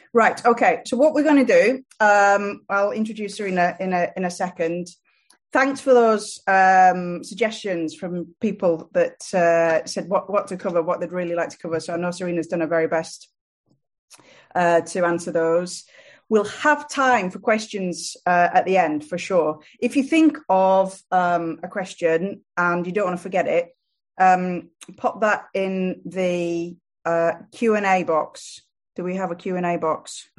Right. Okay. So what we're going to do, I'll introduce Serena in a second. Thanks for those suggestions from people that said what to cover, what they'd really like to cover. So I know Serena's done her very best to answer those. We'll have time for questions at the end for sure. If you think of a question and you don't want to forget it, pop that in the Q&A box. Do we have a Q&A box?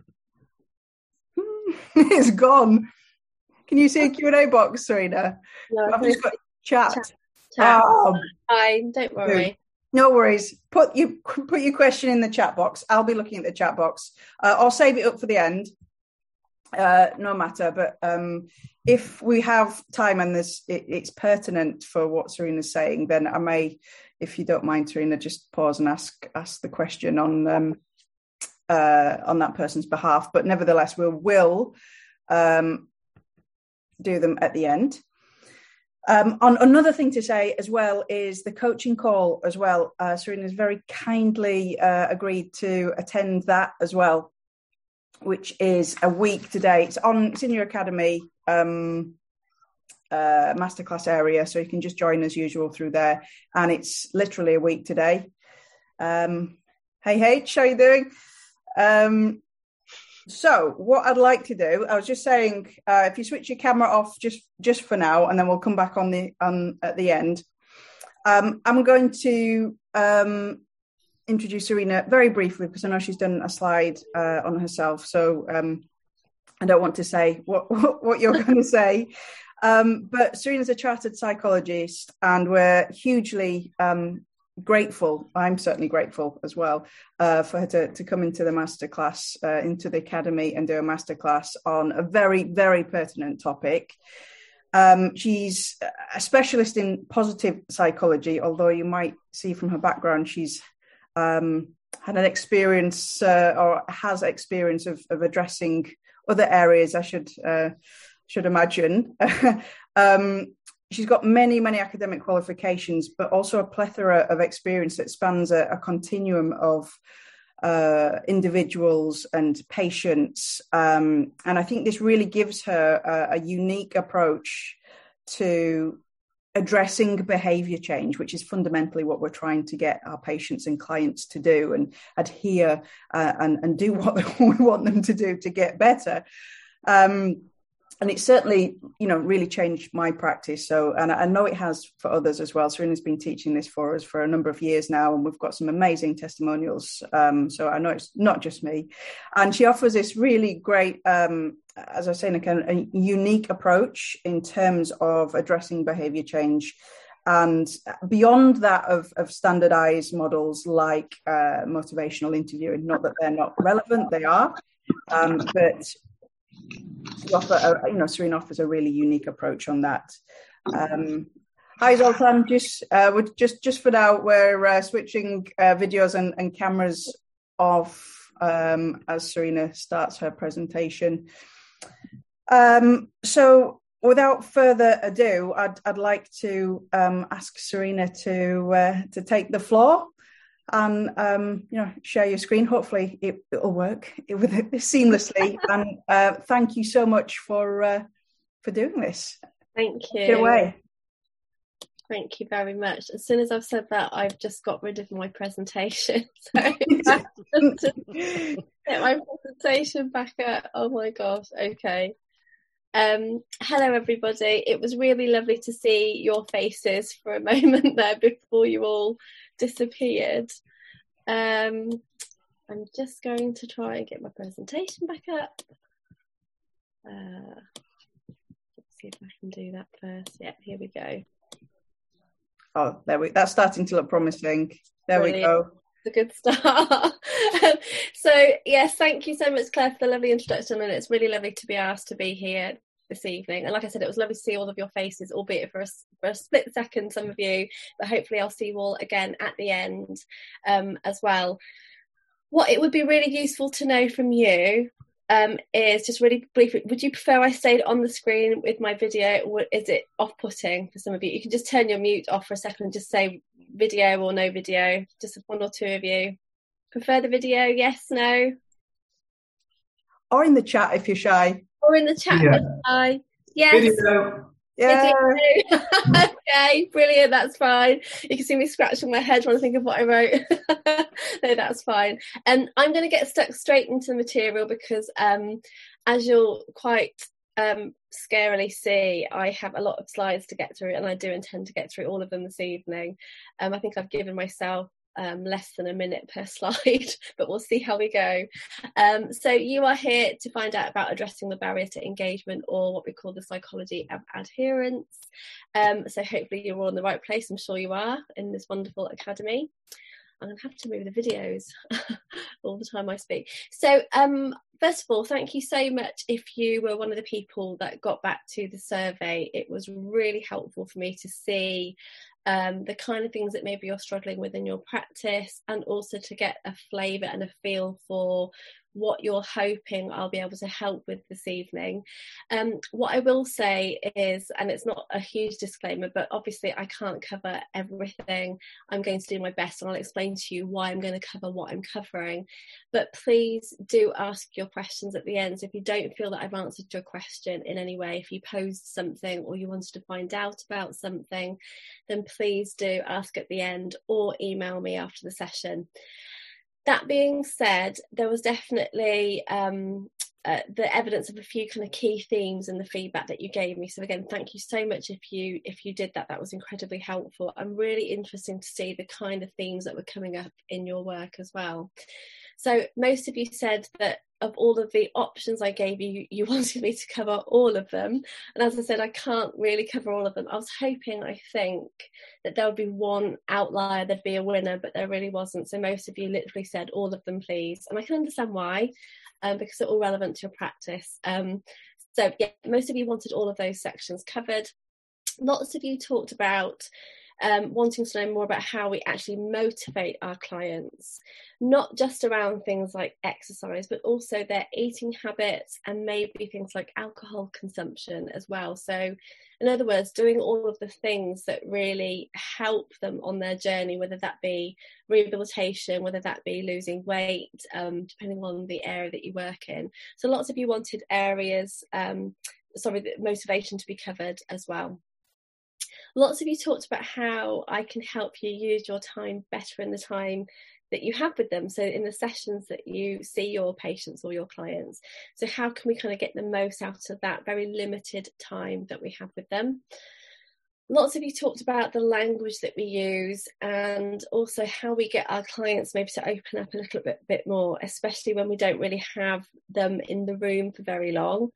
It's gone. Can you see a Q&A box, Serena? No, I've just got chat. Oh, fine, don't worry. No worries. Put your question in the chat box. I'll be looking at the chat box. I'll save it up for the end. No matter. But if we have time and it's pertinent for what Serena's saying, then I may, if you don't mind, Serena, just pause and ask the question on that person's behalf. But nevertheless, we will do them at the end. On another thing to say as well is the coaching call as well. Serena's very kindly agreed to attend that as well, which is a week today. It's in your academy masterclass area, so you can just join as usual through there. And it's literally a week today. Hey H, how you doing? So what I'd like to do, I was just saying, if you switch your camera off just for now, and then we'll come back on at the end. I'm going to introduce Serena very briefly because I know she's done a slide on herself. So I don't want to say what you're going to say. But Serena's a chartered psychologist, and we're hugely grateful. I'm certainly grateful as well for her to come into the masterclass, into the academy, and do a masterclass on a very, very pertinent topic. She's a specialist in positive psychology, although you might see from her background she's had an experience or has experience of addressing other areas, I should imagine. She's got many, many academic qualifications, but also a plethora of experience that spans a continuum of individuals and patients. And I think this really gives her a unique approach to addressing behavior change, which is fundamentally what we're trying to get our patients and clients to do and adhere and do what we want them to do to get better. And it certainly, really changed my practice. So, and I know it has for others as well. Serena's been teaching this for us for a number of years now, and we've got some amazing testimonials. So I know it's not just me. And she offers this really great, as I was saying, a unique approach in terms of addressing behavior change. And beyond that of standardized models like motivational interviewing, not that they're not relevant, they are, but Serena offers a really unique approach on that. Hi Zoltan, just for now, we're switching videos and cameras off as Serena starts her presentation. So without further ado, I'd like to ask Serena to take the floor and share your screen. Hopefully it'll work seamlessly. And thank you so much for doing this. Thank you. Get away. Thank you very much. As soon as I've said that, I've just got rid of my presentation. So I have to get my presentation back up. Oh my gosh. Okay. Hello everybody. It was really lovely to see your faces for a moment there before you all disappeared. I'm just going to try and get my presentation back up. Let's see if I can do that first. Yeah, here we go. Oh, that's starting to look promising. There Brilliant. We go. It's a good start. So yes, thank you so much, Claire, for the lovely introduction, and it's really lovely to be asked to be here this evening. And like I said, it was lovely to see all of your faces, albeit for a split second, some of you, but hopefully I'll see you all again at the end as well. What it would be really useful to know from you is just really briefly, would you prefer I stayed on the screen with my video, or is it off-putting for some of you? You can just turn your mute off for a second and just say video or no video, just one or two of you. Prefer the video, yes, no? Or in the chat if you're shy. Or in the chat. Yeah. Yes. Video. Yeah. Okay, brilliant. That's fine. You can see me scratching my head trying to think of what I wrote. No, that's fine. And I'm going to get stuck straight into the material because, as you'll quite scarily see, I have a lot of slides to get through, and I do intend to get through all of them this evening. I think I've given myself less than a minute per slide, but we'll see how we go. So you are here to find out about addressing the barrier to engagement, or what we call the psychology of adherence. So hopefully you're all in the right place. I'm sure you are in this wonderful academy. I'm going to have to move the videos all the time I speak. So first of all, thank you so much if you were one of the people that got back to the survey. It was really helpful for me to see the kind of things that maybe you're struggling with in your practice, and also to get a flavour and a feel for what you're hoping I'll be able to help with this evening. What I will say is, and it's not a huge disclaimer, but obviously I can't cover everything. I'm going to do my best, and I'll explain to you why I'm going to cover what I'm covering. But please do ask your questions at the end. So if you don't feel that I've answered your question in any way, if you posed something or you wanted to find out about something, then please do ask at the end or email me after the session. That being said, there was definitely the evidence of a few kind of key themes in the feedback that you gave me. So again, thank you so much if you did that. That was incredibly helpful. I'm really interested to see the kind of themes that were coming up in your work as well. So most of you said that of all of the options I gave you, you wanted me to cover all of them. And as I said, I can't really cover all of them. I was hoping, I think, that there would be one outlier, there'd be a winner, but there really wasn't. So most of you literally said all of them, please. And I can understand why, because they're all relevant to your practice. So yeah, most of you wanted all of those sections covered. Lots of you talked about wanting to know more about how we actually motivate our clients, not just around things like exercise, but also their eating habits and maybe things like alcohol consumption as well. So in other words, doing all of the things that really help them on their journey, whether that be rehabilitation, whether that be losing weight, depending on the area that you work in. So lots of you wanted areas, the motivation to be covered as well. Lots of you talked about how I can help you use your time better in the time that you have with them. So in the sessions that you see your patients or your clients. So how can we kind of get the most out of that very limited time that we have with them? Lots of you talked about the language that we use, and also how we get our clients maybe to open up a little bit more, especially when we don't really have them in the room for very long.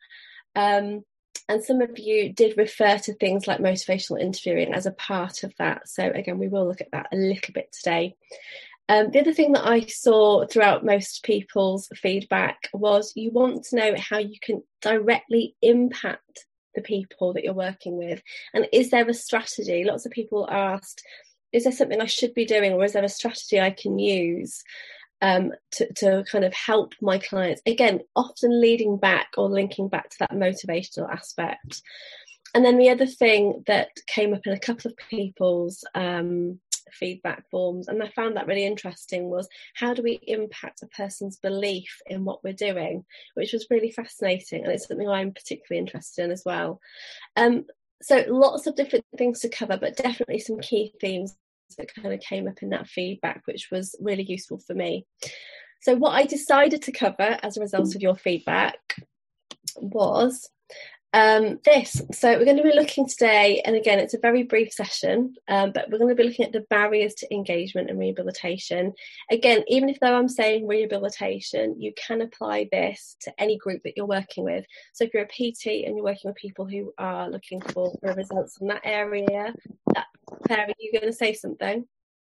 And some of you did refer to things like motivational interviewing as a part of that. So again, we will look at that a little bit today. The other thing that I saw throughout most people's feedback was you want to know how you can directly impact the people that you're working with. And is there a strategy? Lots of people asked, is there something I should be doing, or is there a strategy I can use to kind of help my clients? Again, often leading back or linking back to that motivational aspect. And then the other thing that came up in a couple of people's feedback forms, and I found that really interesting, was how do we impact a person's belief in what we're doing, which was really fascinating, and it's something I'm particularly interested in as well. So lots of different things to cover, but definitely some key themes that kind of came up in that feedback, which was really useful for me. So what I decided to cover as a result of your feedback was this. So we're going to be looking today, and again, it's a very brief session, but we're going to be looking at the barriers to engagement and rehabilitation. Again, even if though I'm saying rehabilitation, you can apply this to any group that you're working with. So if you're a PT and you're working with people who are looking for results in that area, Claire, are you going to say something?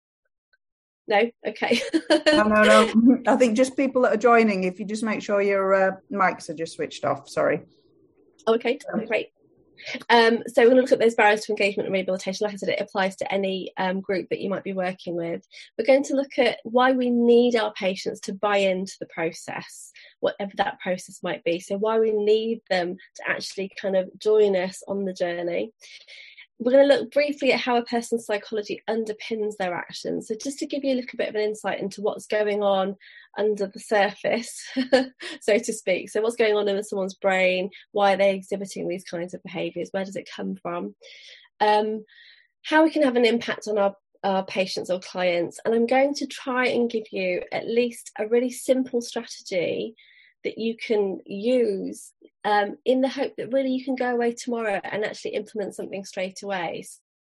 No? Okay. No. I think just people that are joining, if you just make sure your mics are just switched off. Sorry. Okay, great. So we're going to look at those barriers to engagement and rehabilitation. Like I said, it applies to any group that you might be working with. We're going to look at why we need our patients to buy into the process, whatever that process might be. So why we need them to actually kind of join us on the journey. we're going to look briefly at how a person's psychology underpins their actions. So just to give you a little bit of an insight into what's going on under the surface, so to speak. So what's going on in someone's brain? Why are they exhibiting these kinds of behaviours? Where does it come from? How we can have an impact on our patients or clients. And I'm going to try and give you at least a really simple strategy that you can use in the hope that really you can go away tomorrow and actually implement something straight away.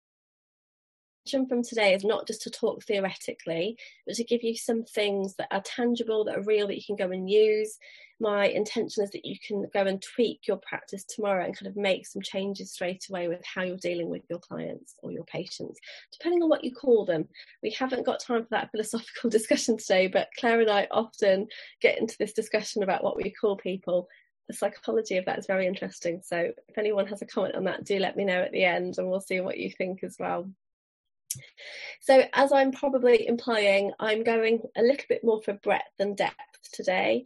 From today is not just to talk theoretically, but to give you some things that are tangible, that are real, that you can go and use. My intention is that you can go and tweak your practice tomorrow and kind of make some changes straight away with how you're dealing with your clients or your patients, depending on what you call them. We haven't got time for that philosophical discussion today, but Claire and I often get into this discussion about what we call people. The psychology of that is very interesting. So if anyone has a comment on that, do let me know at the end and we'll see what you think as well. So as I'm probably implying, I'm going a little bit more for breadth than depth today.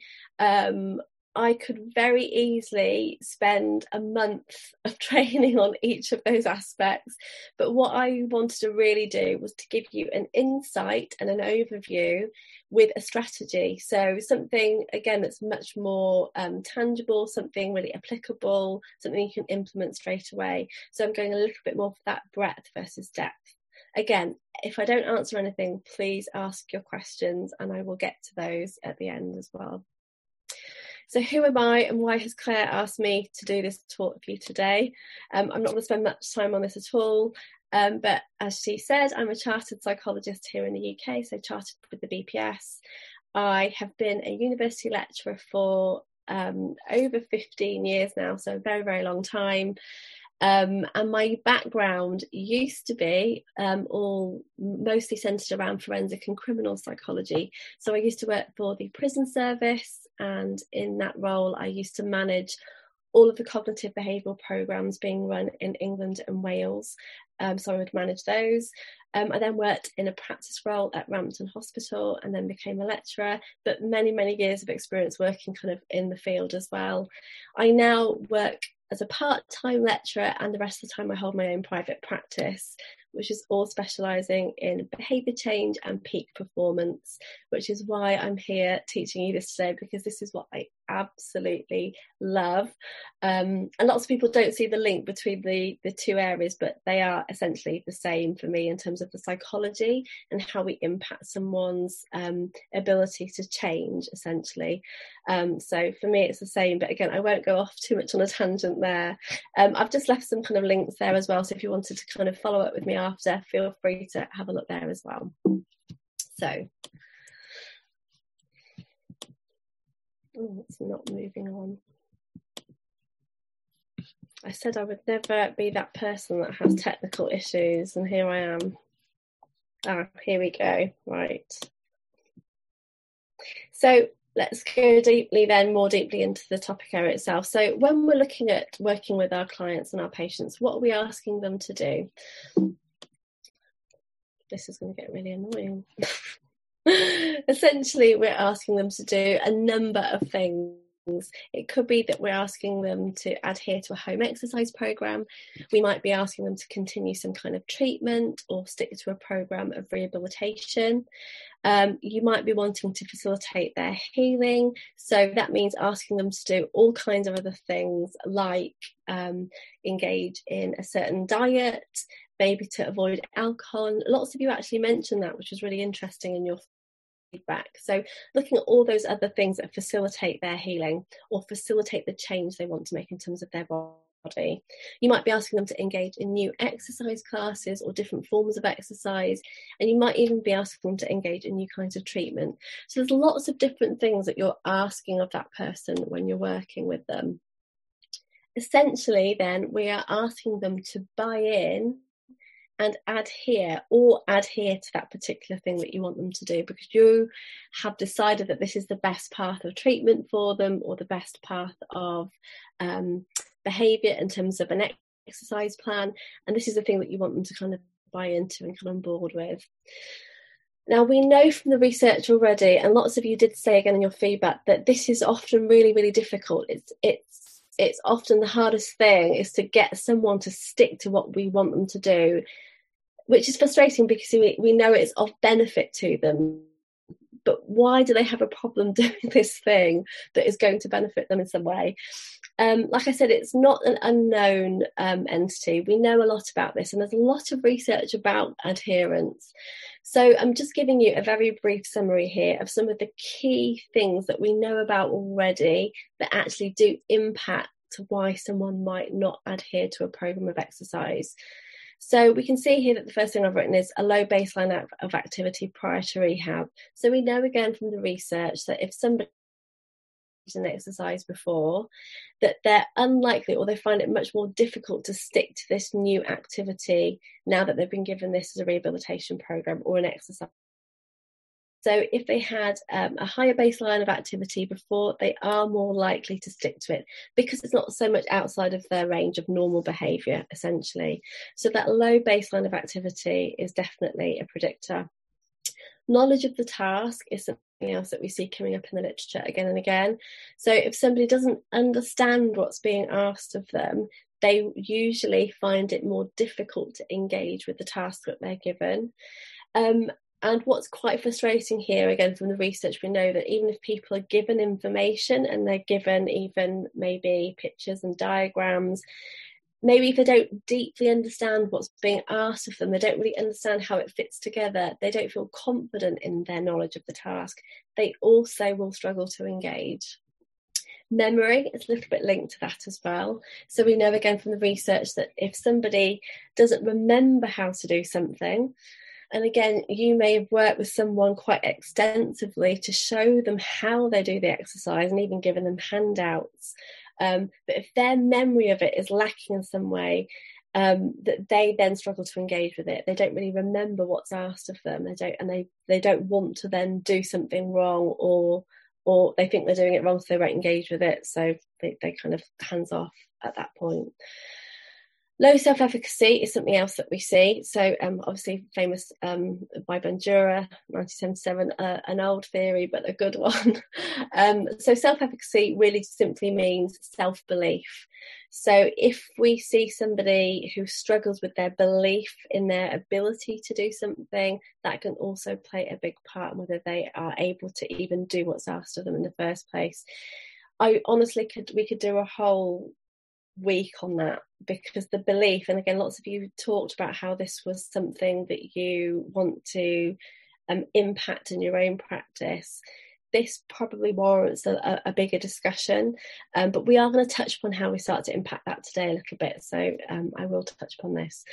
I could very easily spend a month of training on each of those aspects, but what I wanted to really do was to give you an insight and an overview with a strategy. So something, again, that's much more tangible, something really applicable, something you can implement straight away. So I'm going a little bit more for that breadth versus depth. Again, if I don't answer anything, please ask your questions and I will get to those at the end as well. So who am I and why has Claire asked me to do this talk for you today? I'm not going to spend much time on this at all, but as she said, I'm a chartered psychologist here in the UK, so chartered with the BPS. I have been a university lecturer for over 15 years now, so a very, very long time. And my background used to be all mostly centred around forensic and criminal psychology. So I used to work for the prison service, and in that role I used to manage all of the cognitive behavioural programmes being run in England and Wales. So I would manage those. I then worked in a practice role at Rampton Hospital and then became a lecturer, but many, many years of experience working kind of in the field as well. I now work as a part-time lecturer, and the rest of the time I hold my own private practice, which is all specialising in behaviour change and peak performance, which is why I'm here teaching you this today, because this is what I absolutely love. And lots of people don't see the link between the two areas, but they are essentially the same for me in terms of the psychology and how we impact someone's ability to change, essentially. So for me it's the same, but again I won't go off too much on a tangent there. I've just left some kind of links there as well, so if you wanted to kind of follow up with me after, feel free to have a look there as well. So it's not moving on. I said I would never be that person that has technical issues, and here I am. Here we go. Right. So let's go more deeply into the topic area itself. So when we're looking at working with our clients and our patients, what are we asking them to do? This is going to get really annoying. Essentially, we're asking them to do a number of things. It could be that we're asking them to adhere to a home exercise program. We might be asking them to continue some kind of treatment or stick to a program of rehabilitation. You might be wanting to facilitate their healing. So that means asking them to do all kinds of other things, like engage in a certain diet, maybe to avoid alcohol. Lots of you actually mentioned that, which was really interesting in your feedback. So looking at all those other things that facilitate their healing or facilitate the change they want to make in terms of their body. You might be asking them to engage in new exercise classes or different forms of exercise, and you might even be asking them to engage in new kinds of treatment. So there's lots of different things that you're asking of that person when you're working with them. Essentially then we are asking them to buy in and adhere to that particular thing that you want them to do, because you have decided that this is the best path of treatment for them, or the best path of behaviour in terms of an exercise plan, and this is the thing that you want them to kind of buy into and come on board with. Now, we know from the research already, and lots of you did say again in your feedback, that this is often really, really difficult. It's it's often the hardest thing is to get someone to stick to what we want them to do, which is frustrating because we know it's of benefit to them. But why do they have a problem doing this thing that is going to benefit them in some way? Like I said, it's not an unknown entity. We know a lot about this, and there's a lot of research about adherence. So I'm just giving you a very brief summary here of some of the key things that we know about already that actually do impact why someone might not adhere to a program of exercise. So we can see here that the first thing I've written is a low baseline of activity prior to rehab. So we know again from the research that if somebody an exercise before, that they're unlikely, or they find it much more difficult to stick to this new activity now that they've been given this as a rehabilitation program or an exercise. So if they had a higher baseline of activity before, they are more likely to stick to it because it's not so much outside of their range of normal behaviour, essentially. So that low baseline of activity is definitely a predictor. Knowledge of the task is something else that we see coming up in the literature again and again. So if somebody doesn't understand what's being asked of them, they usually find it more difficult to engage with the task that they're given. And what's quite frustrating here, again, from the research, we know that even if people are given information and they're given even maybe pictures and diagrams, maybe if they don't deeply understand what's being asked of them, they don't really understand how it fits together, they don't feel confident in their knowledge of the task, they also will struggle to engage. Memory is a little bit linked to that as well. So we know again from the research that if somebody doesn't remember how to do something, and again, you may have worked with someone quite extensively to show them how they do the exercise and even given them handouts. But if their memory of it is lacking in some way, that they then struggle to engage with it. They don't really remember what's asked of them. They don't want to then do something wrong, or they think they're doing it wrong, so they won't engage with it. So they kind of hands off at that point. Low self-efficacy is something else that we see. So obviously famous by Bandura, 1977, an old theory, but a good one. So self-efficacy really simply means self-belief. So if we see somebody who struggles with their belief in their ability to do something, that can also play a big part in whether they are able to even do what's asked of them in the first place. I honestly we could do a whole week on that, because the belief, and again lots of you talked about how this was something that you want to impact in your own practice. This probably warrants a bigger discussion, but we are going to touch upon how we start to impact that today a little bit, so I will touch upon this.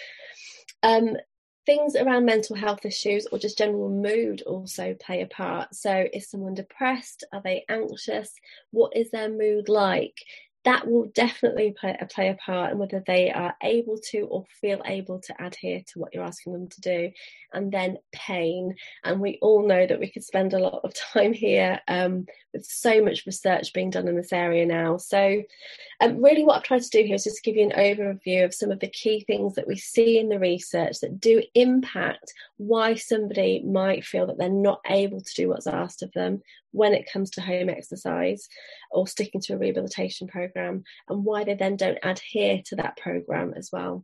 Things around mental health issues or just general mood also play a part. So is someone depressed? Are they anxious? What is their mood like? That will definitely play a part in whether they are able to or feel able to adhere to what you're asking them to do. And then pain. And we all know that we could spend a lot of time here with so much research being done in this area now. So really what I've tried to do here is just give you an overview of some of the key things that we see in the research that do impact why somebody might feel that they're not able to do what's asked of them when it comes to home exercise or sticking to a rehabilitation program, and why they then don't adhere to that program as well.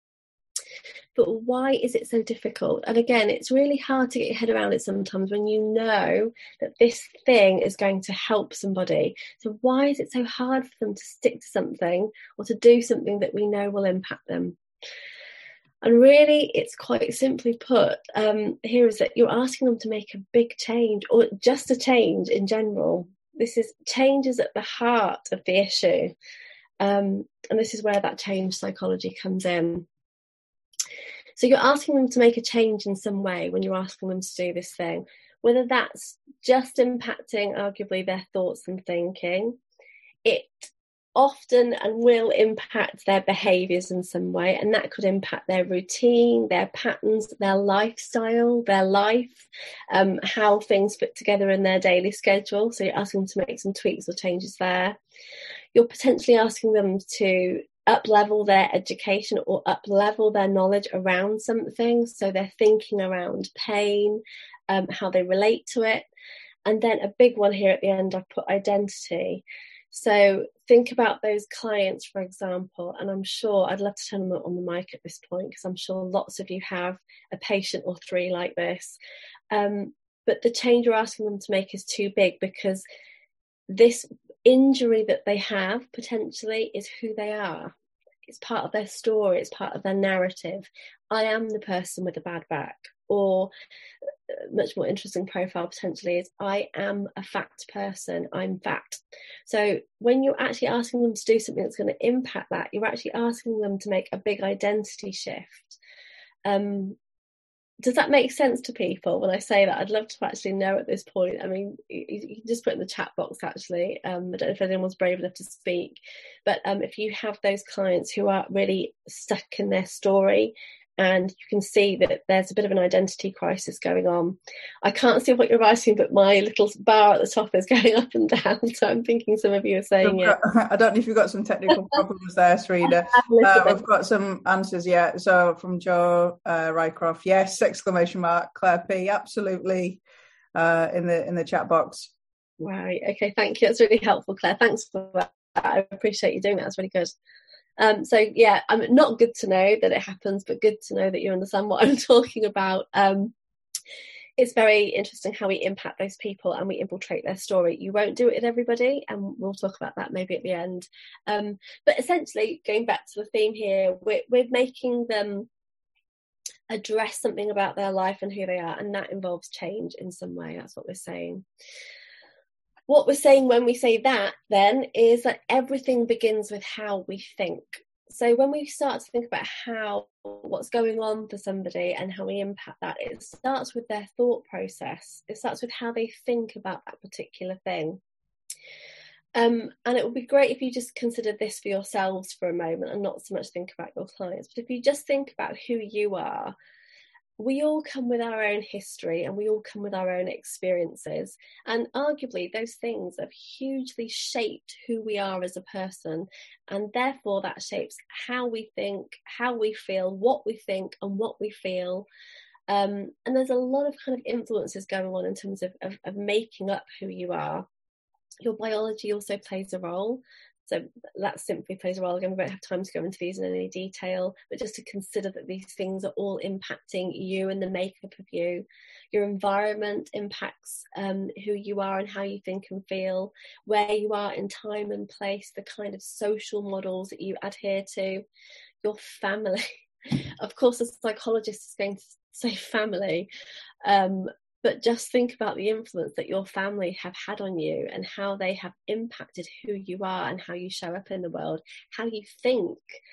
But why is it so difficult? And again, it's really hard to get your head around it sometimes when you know that this thing is going to help somebody. So why is it so hard for them to stick to something or to do something that we know will impact them? And really, it's quite simply put, here is that you're asking them to make a big change, or just a change in general. This is changes at the heart of the issue. And this is where that change psychology comes in. So you're asking them to make a change in some way when you're asking them to do this thing, whether that's just impacting arguably their thoughts and thinking. It often and will impact their behaviours in some way, and that could impact their routine, their patterns, their lifestyle, their life, how things fit together in their daily schedule. So you're asking them to make some tweaks or changes there. You're potentially asking them to up-level their education or up-level their knowledge around something, so they're thinking around pain, how they relate to it. And then a big one here at the end, I've put identity. So think about those clients, for example, and I'm sure I'd love to turn them on the mic at this point, because I'm sure lots of you have a patient or three like this. But the change you're asking them to make is too big, because this injury that they have potentially is who they are. It's part of their story. It's part of their narrative. I am the person with a bad back. Or much more interesting profile potentially is I am a fat person. I'm fat. So when you're actually asking them to do something that's going to impact that, you're actually asking them to make a big identity shift. Does that make sense to people when I say that? I'd love to actually know at this point. I mean, you can just put in the chat box, actually. I don't know if anyone's brave enough to speak. But if you have those clients who are really stuck in their story, and you can see that there's a bit of an identity crisis going on. I can't see what you're writing, but my little bar at the top is going up and down. So I'm thinking some of you are saying it. I don't know if you've got some technical problems there, Sarina. We've got some answers, yeah. So from Joe Rycroft, yes, exclamation mark, Claire P, absolutely, in the chat box. Right, okay, thank you. That's really helpful, Claire. Thanks for that. I appreciate you doing that. That's really good. So yeah, I'm not good to know that it happens, but good to know that you understand what I'm talking about. It's very interesting how we impact those people and we infiltrate their story. You won't do it with everybody, and we'll talk about that maybe at the end. But essentially, going back to the theme here, we're making them address something about their life and who they are, and that involves change in some way. That's what we're saying. What we're saying when we say that, then, is that everything begins with how we think. So when we start to think about what's going on for somebody and how we impact that, it starts with their thought process. It starts with how they think about that particular thing. And it would be great if you just considered this for yourselves for a moment and not so much think about your clients. But if you just think about who you are, we all come with our own history and we all come with our own experiences. And arguably those things have hugely shaped who we are as a person. And therefore that shapes how we think, how we feel, what we think and what we feel. And there's a lot of kind of influences going on in terms of making up who you are. Your biology also plays a role. So that simply plays a role. Again, we won't have time to go into these in any detail, but just to consider that these things are all impacting you and the makeup of you. Your environment impacts who you are and how you think and feel, where you are in time and place, the kind of social models that you adhere to, your family. Of course, a psychologist is going to say family, but just think about the influence that your family have had on you and how they have impacted who you are and how you show up in the world, how you think.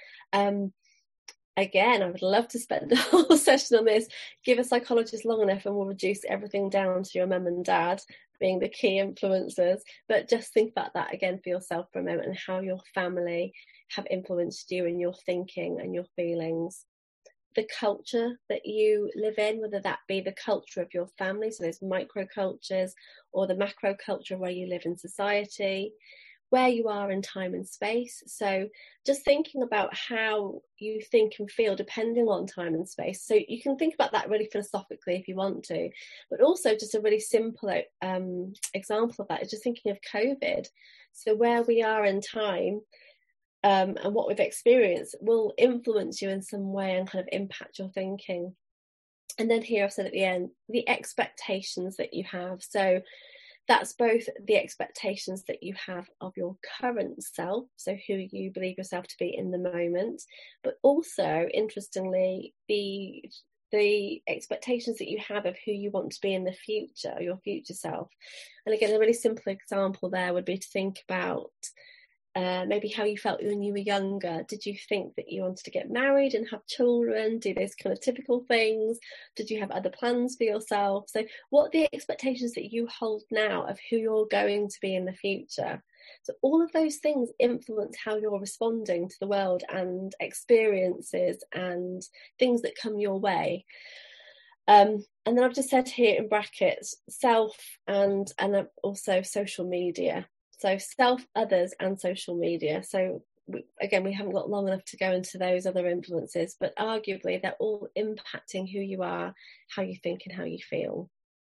Again, I would love to spend a whole session on this. Give a psychologist long enough and we'll reduce everything down to your mum and dad being the key influencers. But just think about that again for yourself for a moment and how your family have influenced you in your thinking and your feelings. The culture that you live in, whether that be the culture of your family, so those micro cultures, or the macro culture where you live in society, where you are in time and space. So just thinking about how you think and feel depending on time and space. So you can think about that really philosophically if you want to, but also just a really simple example of that is just thinking of COVID. So where we are in time, and what we've experienced will influence you in some way and kind of impact your thinking. And then here I've said at the end, the expectations that you have. So that's both the expectations that you have of your current self, so who you believe yourself to be in the moment, but also, interestingly, the expectations that you have of who you want to be in the future, your future self. And again, a really simple example there would be to think about maybe how you felt when you were younger. Did you think that you wanted to get married and have children, do those kind of typical things? Did you have other plans for yourself? So what are the expectations that you hold now of who you're going to be in the future? So all of those things influence how you're responding to the world and experiences and things that come your way. And then I've just said here in brackets, self and also social media. So self, others and social media. So again, we haven't got long enough to go into those other influences, but arguably they're all impacting who you are, how you think and how you feel.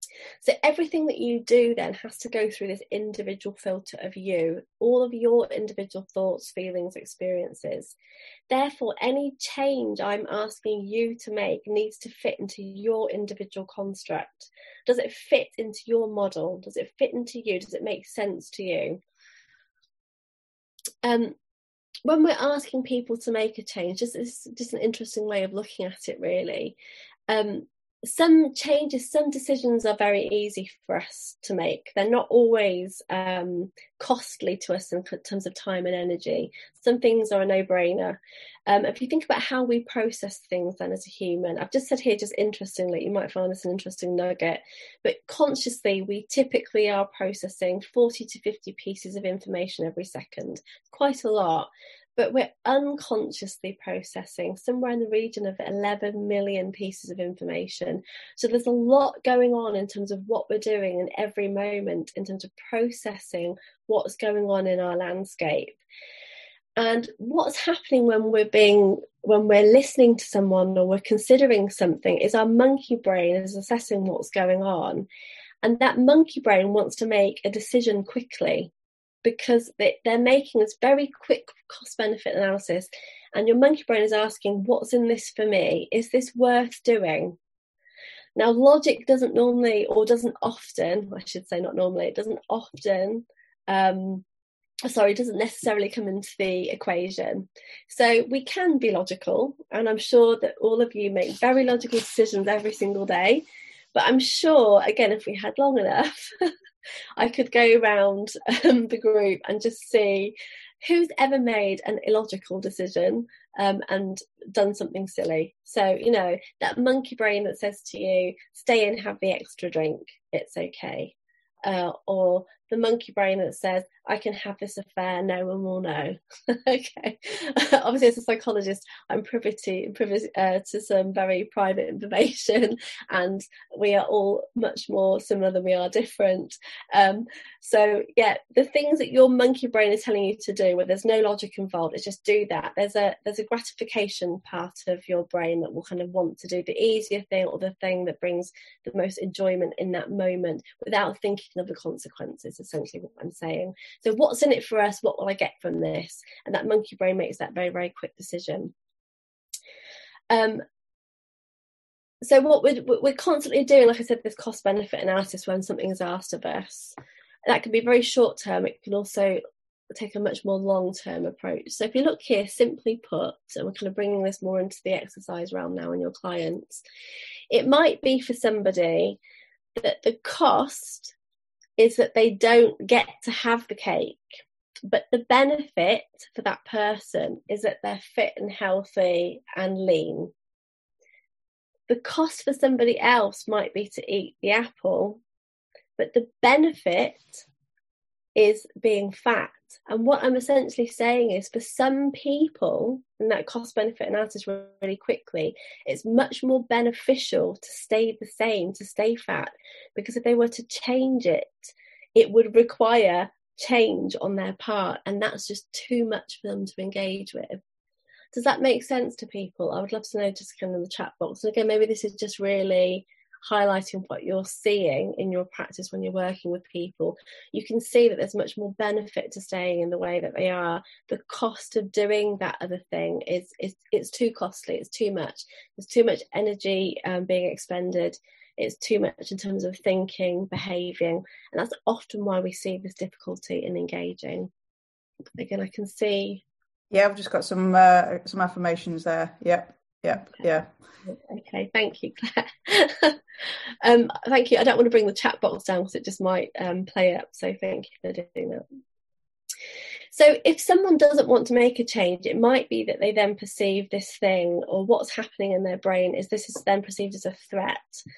So everything that you do then has to go through this individual filter of you, all of your individual thoughts, feelings, experiences. Therefore, any change I'm asking you to make needs to fit into your individual construct. Does it fit into your model? Does it fit into you? Does it make sense to you? When we're asking people to make a change, it's just an interesting way of looking at it, really. Some changes, some decisions are very easy for us to make. They're not always costly to us in terms of time and energy. Some things are a no-brainer. If you think about how we process things then as a human, I've just said here, just interestingly, you might find this an interesting nugget, but consciously we typically are processing 40 to 50 pieces of information every second. Quite a lot. But we're unconsciously processing somewhere in the region of 11 million pieces of information. So there's a lot going on in terms of what we're doing in every moment, in terms of processing what's going on in our landscape. And what's happening when we're listening to someone or we're considering something is our monkey brain is assessing what's going on. And that monkey brain wants to make a decision quickly, because they're making this very quick cost-benefit analysis, and your monkey brain is asking, what's in this for me? Is this worth doing? Now, logic doesn't normally, or doesn't often, I should say not normally, it doesn't often, doesn't necessarily come into the equation. So we can be logical, and I'm sure that all of you make very logical decisions every single day. But I'm sure, again, if we had long enough, I could go around the group and just see who's ever made an illogical decision and done something silly. So, that monkey brain that says to you, stay and have the extra drink, it's okay. Or the monkey brain that says, I can have this affair, no one will know. Okay. Obviously, as a psychologist, I'm privy to some very private information, and we are all much more similar than we are different. So yeah, the things that your monkey brain is telling you to do, where there's no logic involved, is just do that. There's a gratification part of your brain that will kind of want to do the easier thing, or the thing that brings the most enjoyment in that moment, without thinking of the consequences, essentially what I'm saying. So what's in it for us? What will I get from this? And that monkey brain makes that very, very quick decision. So what we're constantly doing, like I said, this cost benefit analysis when something is asked of us. That can be very short term. It can also take a much more long term approach. So if you look here, simply put, and we're kind of bringing this more into the exercise realm now in your clients, it might be for somebody that the cost is that they don't get to have the cake, but the benefit for that person is that they're fit and healthy and lean. The cost for somebody else might be to eat the apple, but the benefit is being fat. And what I'm essentially saying is, for some people, and that cost benefit analysis really quickly, it's much more beneficial to stay the same, to stay fat, because if they were to change it, it would require change on their part, and that's just too much for them to engage with. Does that make sense to people? I would love to know, just kind of in the chat box. And again, maybe this is just really highlighting what you're seeing in your practice when you're working with people. You can see that there's much more benefit to staying in the way that they are. The cost of doing that other thing is it's too costly. It's too much. There's too much energy being expended. It's too much in terms of thinking, behaving, and that's often why we see this difficulty in engaging. Again, I can see. Yeah, I've just got some affirmations there. Yeah. Okay, thank you, Claire. Thank you. I don't want to bring the chat box down because it just might play up. So thank you for doing that. So if someone doesn't want to make a change, it might be that they then perceive this thing, or what's happening in their brain is this is then perceived as a threat.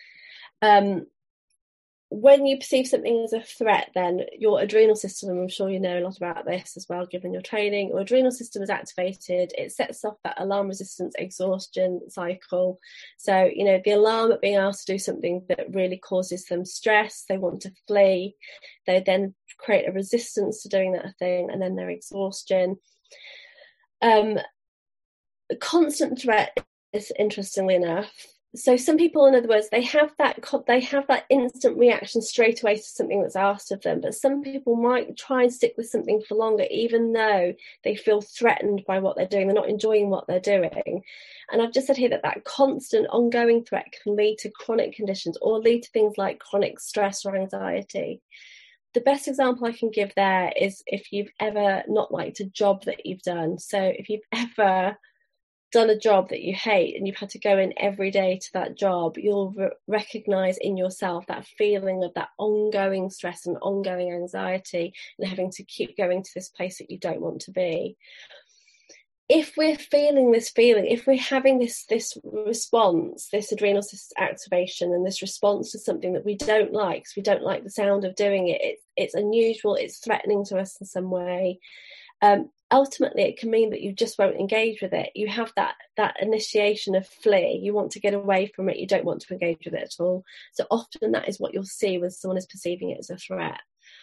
When you perceive something as a threat, then your adrenal system, and I'm sure you know a lot about this as well, given your training, your adrenal system is activated. It sets off that alarm resistance exhaustion cycle. So, the alarm at being asked to do something that really causes them stress, they want to flee, they then create a resistance to doing that thing, and then their exhaustion. The constant threat is, interestingly enough, So some people, in other words, they have that instant reaction straight away to something that's asked of them, but some people might try and stick with something for longer, even though they feel threatened by what they're doing. They're not enjoying what they're doing. And I've just said here that constant ongoing threat can lead to chronic conditions or lead to things like chronic stress or anxiety. The best example I can give there is if you've ever not liked a job that you've done. So if you've ever done a job that you hate and you've had to go in every day to that job, you'll recognize in yourself that feeling of that ongoing stress and ongoing anxiety and having to keep going to this place that you don't want to be. If we're feeling this feeling, if we're having this response, this adrenal system activation and this response to something that we don't like, so we don't like the sound of doing it, it's unusual, it's threatening to us in some way, ultimately it can mean that you just won't engage with it. You have that initiation of flee. You want to get away from it. You don't want to engage with it at all. So often that is what you'll see when someone is perceiving it as a threat.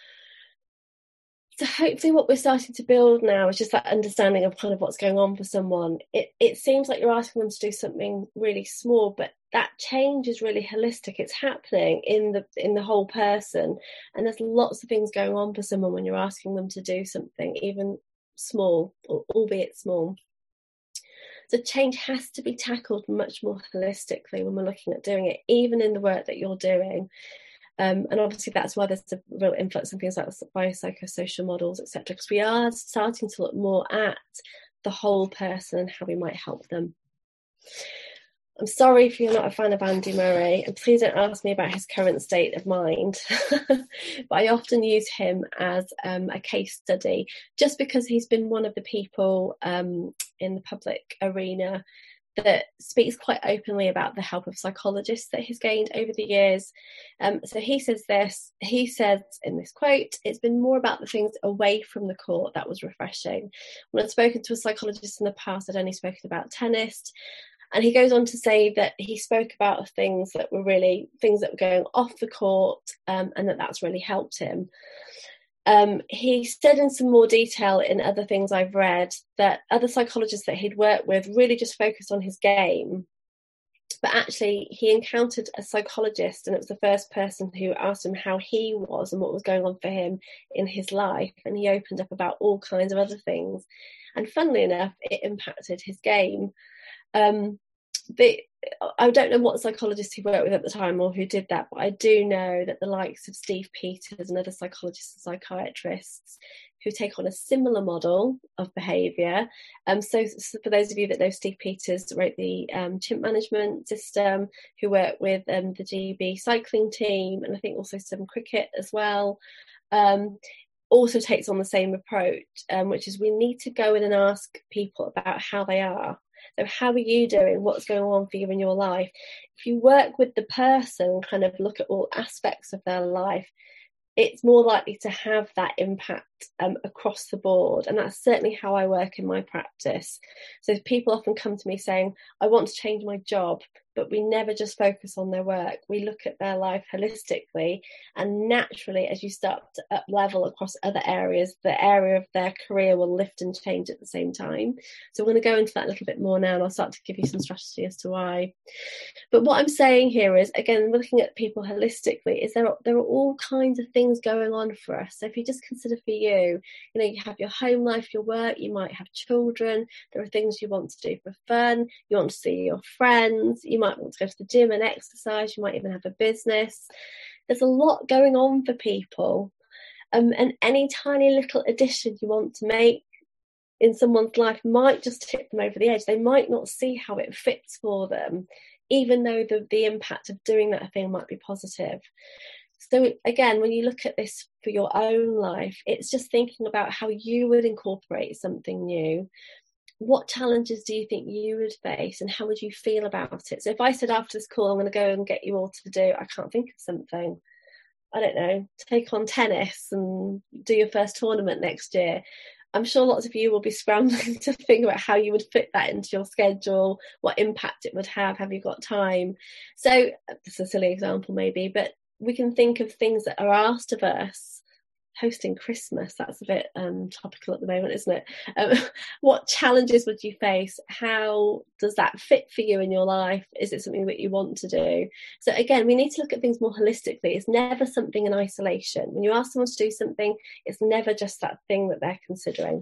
So hopefully what we're starting to build now is just that understanding of kind of what's going on for someone. It seems like you're asking them to do something really small, but that change is really holistic. It's happening in the whole person. And there's lots of things going on for someone when you're asking them to do something, even small, or albeit small. So change has to be tackled much more holistically when we're looking at doing it, even in the work that you're doing. And obviously that's why there's a real influx in things like biopsychosocial models, etc., because we are starting to look more at the whole person and how we might help them. I'm sorry if you're not a fan of Andy Murray, and please don't ask me about his current state of mind. But I often use him as a case study, just because he's been one of the people in the public arena that speaks quite openly about the help of psychologists that he's gained over the years. So he says in this quote, "It's been more about the things away from the court that was refreshing. When I'd spoken to a psychologist in the past, I'd only spoken about tennis." And he goes on to say that he spoke about things that were going off the court, and that's really helped him. He said in some more detail in other things I've read that other psychologists that he'd worked with really just focused on his game. But actually, he encountered a psychologist, and it was the first person who asked him how he was and what was going on for him in his life. And he opened up about all kinds of other things. And funnily enough, it impacted his game. I don't know what psychologist he worked with at the time or who did that, but I do know that the likes of Steve Peters and other psychologists and psychiatrists who take on a similar model of behaviour. So for those of you that know, Steve Peters wrote the Chimp Management System, who worked with the GB cycling team, and I think also some cricket as well. Also takes on the same approach, which is we need to go in and ask people about how they are. So how are you doing? What's going on for you in your life? If you work with the person, kind of look at all aspects of their life, it's more likely to have that impact across the board. And that's certainly how I work in my practice. So people often come to me saying, I want to change my job, but we never just focus on their work. We look at their life holistically, and naturally, as you start to up level across other areas, the area of their career will lift and change at the same time. So we're going to go into that a little bit more now, and I'll start to give you some strategy as to why. But what I'm saying here is, again, we're looking at people holistically, is there are all kinds of things going on for us. So if you just consider for you have your home life, your work, you might have children, there are things you want to do for fun, you want to see your friends, you might want to go to the gym and exercise, you might even have a business. There's a lot going on for people, and any tiny little addition you want to make in someone's life might just tip them over the edge. They might not see how it fits for them, even though the impact of doing that thing might be positive. So again, when you look at this for your own life, it's just thinking about how you would incorporate something new. What challenges do you think you would face, and how would you feel about it? So if I said after this call, I'm going to go and get you all to do, I can't think of something, I don't know, take on tennis and do your first tournament next year, I'm sure lots of you will be scrambling to figure out how you would fit that into your schedule, what impact it would have you got time? So it's a silly example maybe, but we can think of things that are asked of us hosting Christmas, that's a bit topical at the moment, isn't it? What challenges would you face? How does that fit for you in your life? Is it something that you want to do? So again, we need to look at things more holistically. It's never something in isolation. When you ask someone to do something, it's never just that thing that they're considering.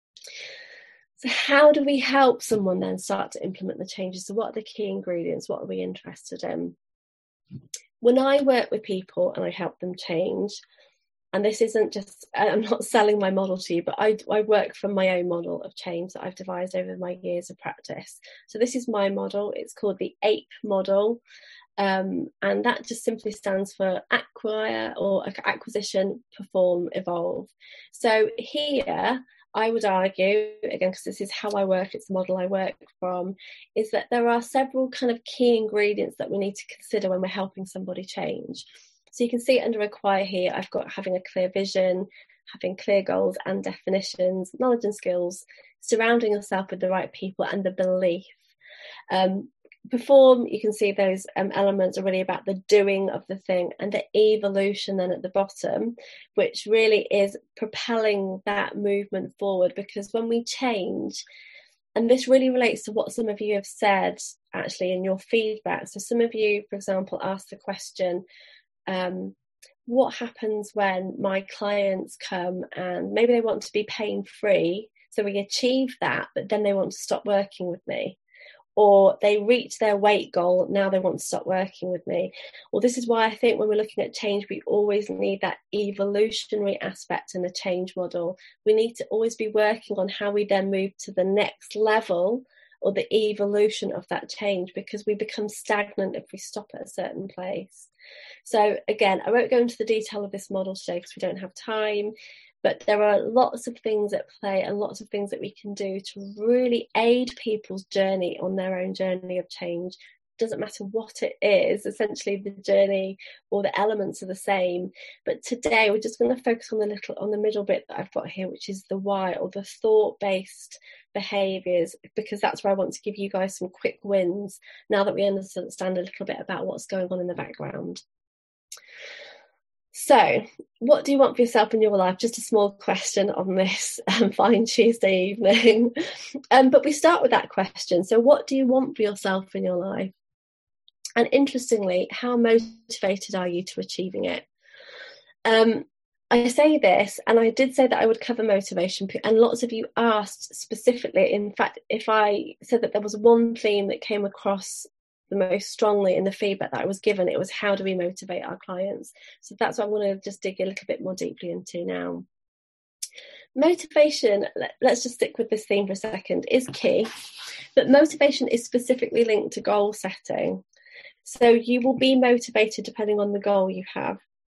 So how do we help someone then start to implement the changes? So what are the key ingredients? What are we interested in? When I work with people and I help them change, and this isn't just, I'm not selling my model to you, but I work from my own model of change that I've devised over my years of practice. So this is my model. It's called the APE model. And that just simply stands for acquire, or acquisition, perform, evolve. So here, I would argue, again, because this is how I work, it's the model I work from, is that there are several kind of key ingredients that we need to consider when we're helping somebody change. So you can see under acquire here, I've got having a clear vision, having clear goals and definitions, knowledge and skills, surrounding yourself with the right people, and the belief. Perform, you can see those elements are really about the doing of the thing, and the evolution then at the bottom, which really is propelling that movement forward. Because when we change, and this really relates to what some of you have said actually in your feedback. So some of you, for example, asked the question, what happens when my clients come and maybe they want to be pain free, so we achieve that, but then they want to stop working with me, or they reach their weight goal, now they want to stop working with me. Well, this is why I think when we're looking at change, we always need that evolutionary aspect in the change model. We need to always be working on how we then move to the next level, or the evolution of that change, because we become stagnant if we stop at a certain place. So again, I won't go into the detail of this model today because we don't have time, but there are lots of things at play and lots of things that we can do to really aid people's journey on their own journey of change. Doesn't matter what it is, essentially the journey or the elements are the same. But today we're just going to focus on the middle bit that I've got here, which is the why, or the thought-based behaviours, because that's where I want to give you guys some quick wins now that we understand a little bit about what's going on in the background. So what do you want for yourself in your life? Just a small question on this fine Tuesday evening. But we start with that question. So what do you want for yourself in your life? And interestingly, how motivated are you to achieving it? I say this, and I did say that I would cover motivation, and lots of you asked specifically. In fact, if I said that there was one theme that came across the most strongly in the feedback that I was given, it was how do we motivate our clients? So that's what I want to just dig a little bit more deeply into now. Motivation, let's just stick with this theme for a second, is key, but motivation is specifically linked to goal setting. So you will be motivated depending on the goal you have.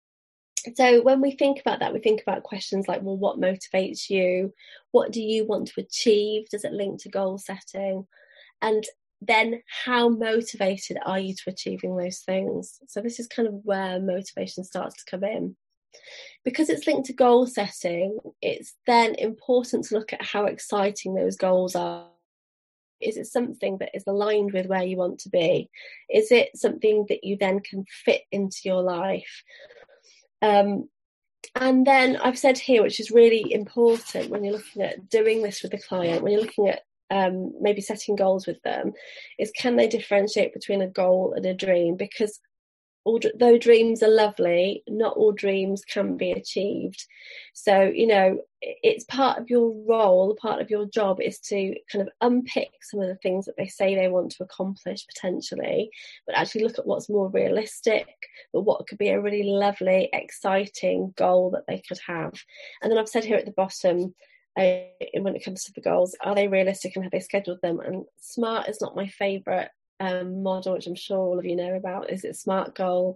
So when we think about that, we think about questions like, well, what motivates you? What do you want to achieve? Does it link to goal setting? And then how motivated are you to achieving those things? So this is kind of where motivation starts to come in. Because it's linked to goal setting, it's then important to look at how exciting those goals are. Is it something that is aligned with where you want to be? Is it something that you then can fit into your life? And then I've said here, which is really important when you're looking at doing this with the client, when you're looking at maybe setting goals with them, is can they differentiate between a goal and a dream? Because though dreams are lovely, not all dreams can be achieved. So, you know, it's part of your role, part of your job is to kind of unpick some of the things that they say they want to accomplish potentially, but actually look at what's more realistic, but what could be a really lovely, exciting goal that they could have. And then I've said here at the bottom, when it comes to the goals, are they realistic and have they scheduled them? And SMART is not my favourite model, which I'm sure all of you know about. Is it SMART goal?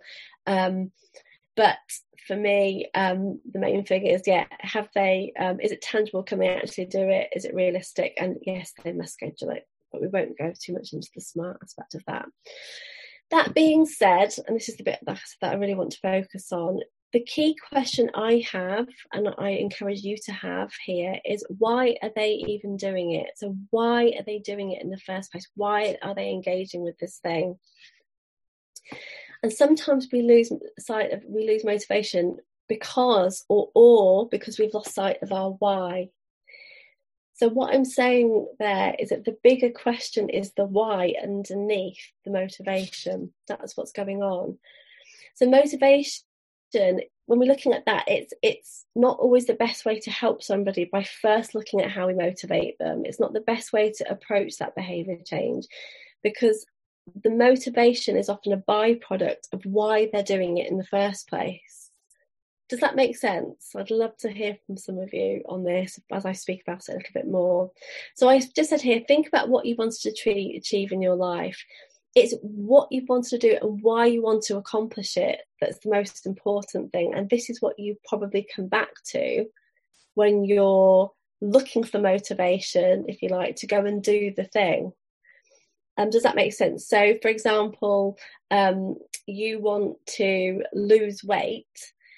But for me, the main thing is, have they, is it tangible? Can they actually do it? Is it realistic? And yes, they must schedule it, but we won't go too much into the SMART aspect of that. That being said, and this is the bit that I really want to focus on, the key question I have, and I encourage you to have here, is why are they even doing it? So why are they doing it in the first place? Why are they engaging with this thing? And sometimes we lose motivation because or because we've lost sight of our why. So what I'm saying there is that the bigger question is the why underneath the motivation. That's what's going on. So motivation, when we're looking at that, it's not always the best way to help somebody by first looking at how we motivate them. It's not the best way to approach that behaviour change, because the motivation is often a byproduct of why they're doing it in the first place. Does that make sense? I'd love to hear from some of you on this as I speak about it a little bit more. So I just said here, think about what you wanted to achieve in your life. It's what you want to do and why you want to accomplish it that's the most important thing. And this is what you probably come back to when you're looking for motivation, if you like, to go and do the thing. Does that make sense? So, for example, you want to lose weight.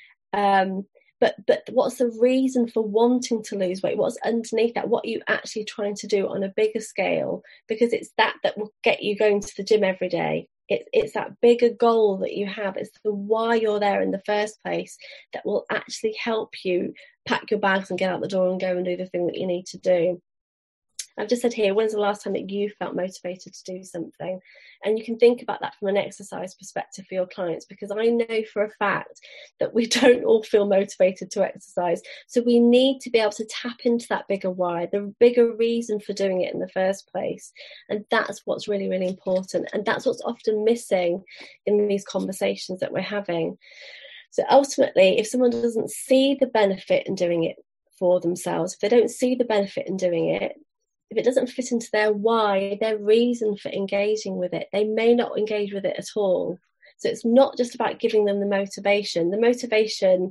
But what's the reason for wanting to lose weight? What's underneath that? What are you actually trying to do on a bigger scale? Because it's that will get you going to the gym every day. It's that bigger goal that you have. It's the why you're there in the first place that will actually help you pack your bags and get out the door and go and do the thing that you need to do. I've just said here, when's the last time that you felt motivated to do something? And you can think about that from an exercise perspective for your clients, because I know for a fact that we don't all feel motivated to exercise. So we need to be able to tap into that bigger why, the bigger reason for doing it in the first place. And that's what's really, really important. And that's what's often missing in these conversations that we're having. So ultimately, if someone doesn't see the benefit in doing it for themselves, if they don't see the benefit in doing it, if it doesn't fit into their why, their reason for engaging with it, they may not engage with it at all. So it's not just about giving them the motivation. The motivation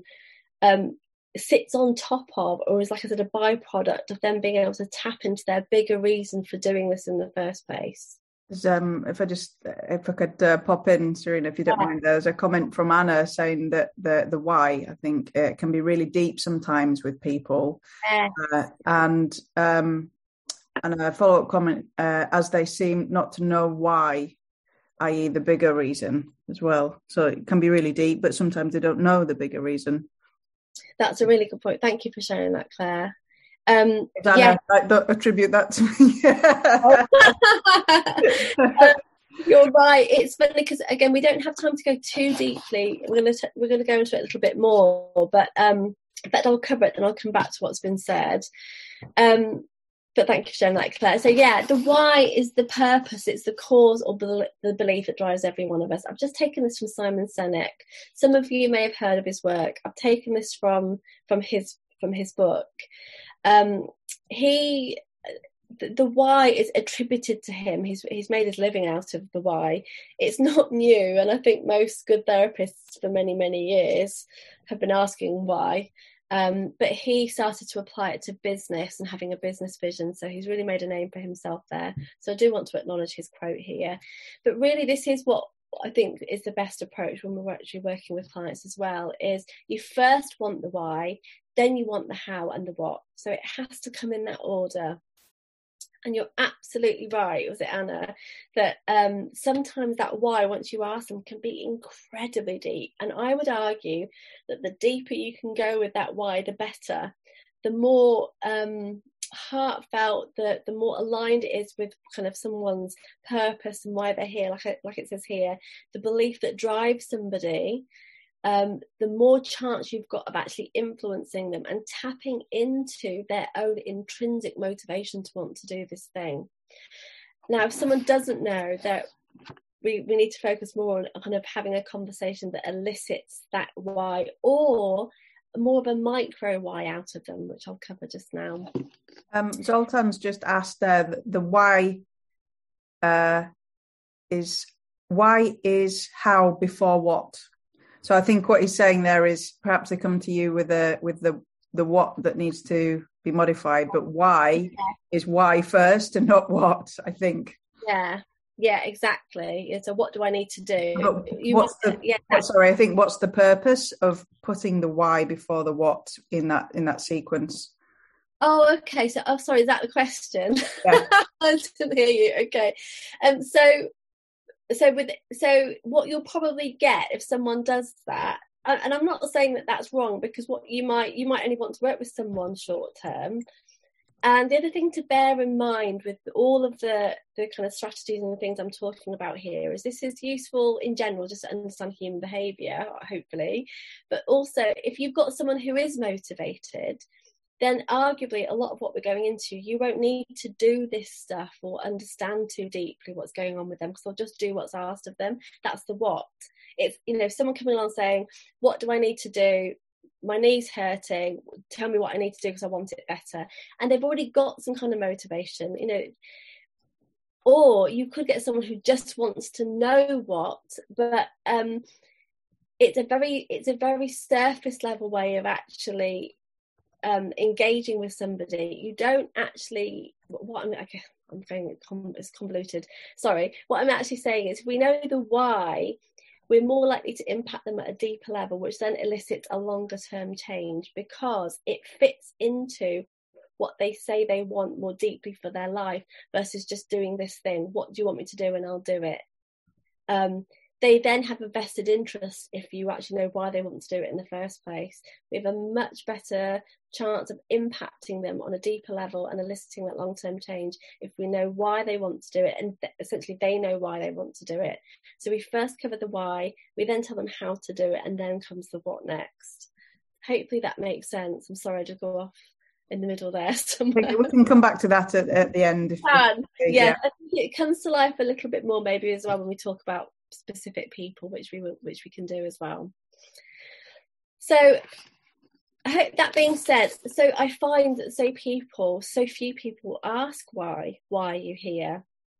sits on top of, or is, like I said, a byproduct of them being able to tap into their bigger reason for doing this in the first place. If I could pop in, Serena, if you don't mind, there's a comment from Anna saying that the why, I think, it can be really deep sometimes with people, and a follow-up comment, as they seem not to know why, i.e. the bigger reason as well. So it can be really deep, but sometimes they don't know the bigger reason. That's a really good point. Thank you for sharing that, Claire. Anna, don't attribute that to me. You're right. It's funny because, again, we don't have time to go too deeply. We're going to go into it a little bit more, but I'll cover it and I'll come back to what's been said. But thank you for sharing that, Claire. So yeah, the why is the purpose. It's the cause or the belief that drives every one of us. I've just taken this from Simon Sinek. Some of you may have heard of his work. I've taken this from his book. The why is attributed to him. He's made his living out of the why. It's not new, and I think most good therapists for many, many years have been asking why. But he started to apply it to business and having a business vision. So he's really made a name for himself there. So I do want to acknowledge his quote here. But really, this is what I think is the best approach when we're actually working with clients as well, is you first want the why, then you want the how and the what. So it has to come in that order. And you're absolutely right, was it Anna, that sometimes that why, once you ask them, can be incredibly deep. And I would argue that the deeper you can go with that why, the better. The more heartfelt, the more aligned it is with kind of someone's purpose and why they're here, like it says here, the belief that drives somebody, the more chance you've got of actually influencing them and tapping into their own intrinsic motivation to want to do this thing. Now, if someone doesn't know, that we need to focus more on kind of having a conversation that elicits that why, or more of a micro why out of them, which I'll cover just now. Zoltan's just asked the why is how before what. So I think what he's saying there is perhaps they come to you with the what that needs to be modified, but why is why first and not what, I think. Yeah, exactly. So what do I need to do? I think what's the purpose of putting the why before the what in that sequence? Oh, okay. So, sorry, is that the question? Yeah. I didn't hear you. Okay. So what you'll probably get if someone does that, and I'm not saying that that's wrong, because what you might only want to work with someone short term. And the other thing to bear in mind with all of the kind of strategies and the things I'm talking about here is this is useful in general just to understand human behaviour, hopefully, but also if you've got someone who is motivated, then arguably a lot of what we're going into, you won't need to do this stuff or understand too deeply what's going on with them, because they'll just do what's asked of them. That's the what. It's, you know, someone coming along saying, what do I need to do? My knee's hurting, tell me what I need to do because I want it better. And they've already got some kind of motivation, you know. Or you could get someone who just wants to know what, but it's a very surface level way of actually engaging with somebody. You don't actually, I'm going, it's convoluted. Sorry. What I'm actually saying is, we know the why, we're more likely to impact them at a deeper level, which then elicits a longer term change because it fits into what they say they want more deeply for their life versus just doing this thing. What do you want me to do? And I'll do it. They then have a vested interest if you actually know why they want to do it in the first place. We have a much better chance of impacting them on a deeper level and eliciting that long-term change if we know why they want to do it, and essentially they know why they want to do it. So we first cover the why, we then tell them how to do it, and then comes the what next. Hopefully that makes sense. I'm sorry I just go off in the middle there somewhere. We can come back to that at the end. Yeah, I think it comes to life a little bit more maybe as well when we talk about specific people, which we can do as well. So that being said, so I find that so few people ask why are you here,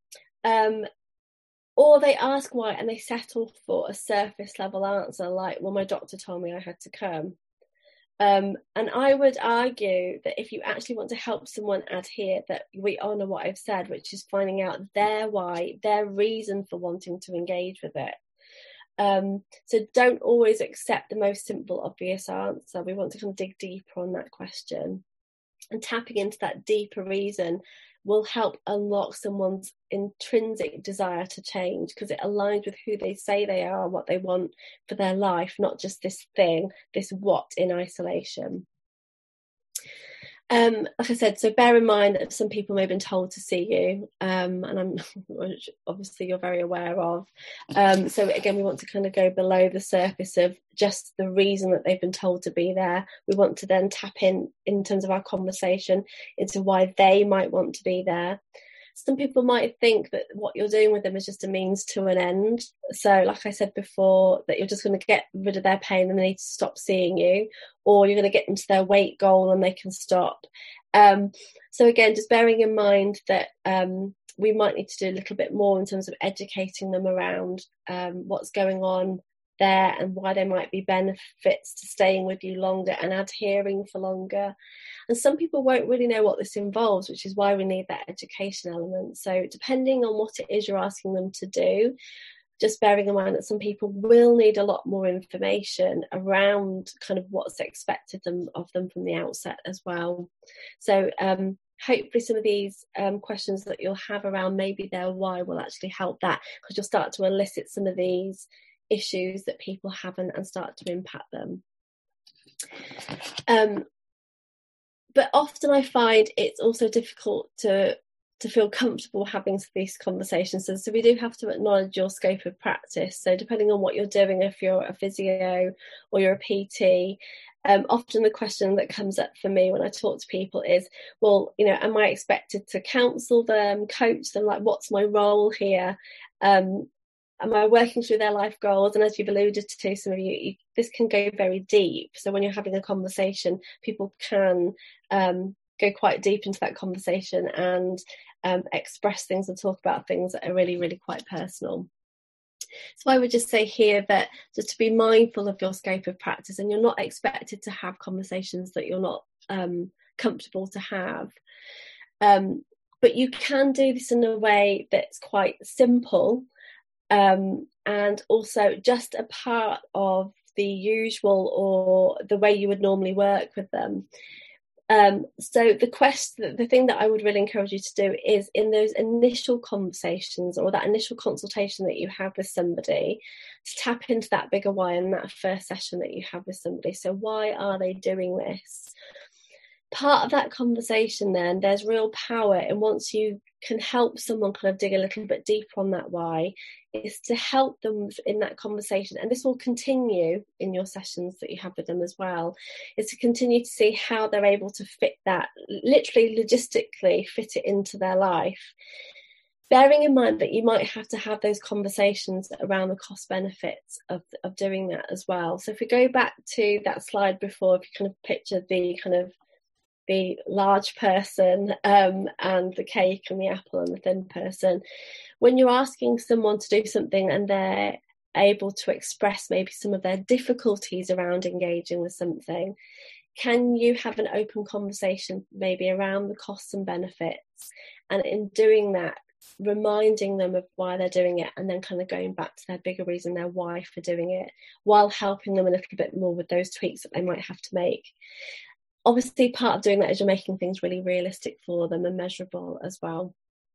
or they ask why and they settle for a surface level answer like, well, my doctor told me I had to come. And I would argue that if you actually want to help someone adhere, that we honour what I've said, which is finding out their why, their reason for wanting to engage with it. So don't always accept the most simple, obvious answer. We want to kind of dig deeper on that question. And tapping into that deeper reason will help unlock someone's intrinsic desire to change, because it aligns with who they say they are and what they want for their life, not just this thing, this what in isolation. Like I said, so bear in mind that some people may have been told to see you, and which obviously you're very aware of. So again, we want to kind of go below the surface of just the reason that they've been told to be there. We want to then tap in terms of our conversation into why they might want to be there. Some people might think that what you're doing with them is just a means to an end. So like I said before, that you're just going to get rid of their pain and they need to stop seeing you, or you're going to get them to their weight goal and they can stop. So again, just bearing in mind that we might need to do a little bit more in terms of educating them around what's going on there and why there might be benefits to staying with you longer and adhering for longer. And some people won't really know what this involves, which is why we need that education element. So depending on what it is you're asking them to do, just bearing in mind that some people will need a lot more information around kind of what's expected of them from the outset as well. So hopefully some of these questions that you'll have around maybe their why will actually help that, because you'll start to elicit some of these issues that people have and start to impact them. But often I find it's also difficult to feel comfortable having these conversations. So we do have to acknowledge your scope of practice. So depending on what you're doing, if you're a physio or you're a PT, often the question that comes up for me when I talk to people is, well, you know, am I expected to counsel them, coach them? Like, what's my role here? Am I working through their life goals? And as you've alluded to, some of you, this can go very deep. So when you're having a conversation, people can go quite deep into that conversation and express things and talk about things that are really, really quite personal. So I would just say here that just to be mindful of your scope of practice, and you're not expected to have conversations that you're not comfortable to have. But you can do this in a way that's quite simple, and also just a part of the usual or the way you would normally work with them. So the thing that I would really encourage you to do is in those initial conversations or that initial consultation that you have with somebody, to tap into that bigger why in that first session that you have with somebody. So why are they doing this? Part of that conversation, then there's real power, and once you can help someone kind of dig a little bit deeper on that why, is to help them in that conversation, and this will continue in your sessions that you have with them as well, is to continue to see how they're able to fit that, literally logistically fit it into their life, bearing in mind that you might have to have those conversations around the cost benefits of doing that as well. So if we go back to that slide before, if you kind of picture the large person and the cake and the apple and the thin person, when you're asking someone to do something and they're able to express maybe some of their difficulties around engaging with something, can you have an open conversation maybe around the costs and benefits, and in doing that reminding them of why they're doing it, and then kind of going back to their bigger reason, their why for doing it, while helping them a little bit more with those tweaks that they might have to make. Obviously, part of doing that is you're making things really realistic for them and measurable as well.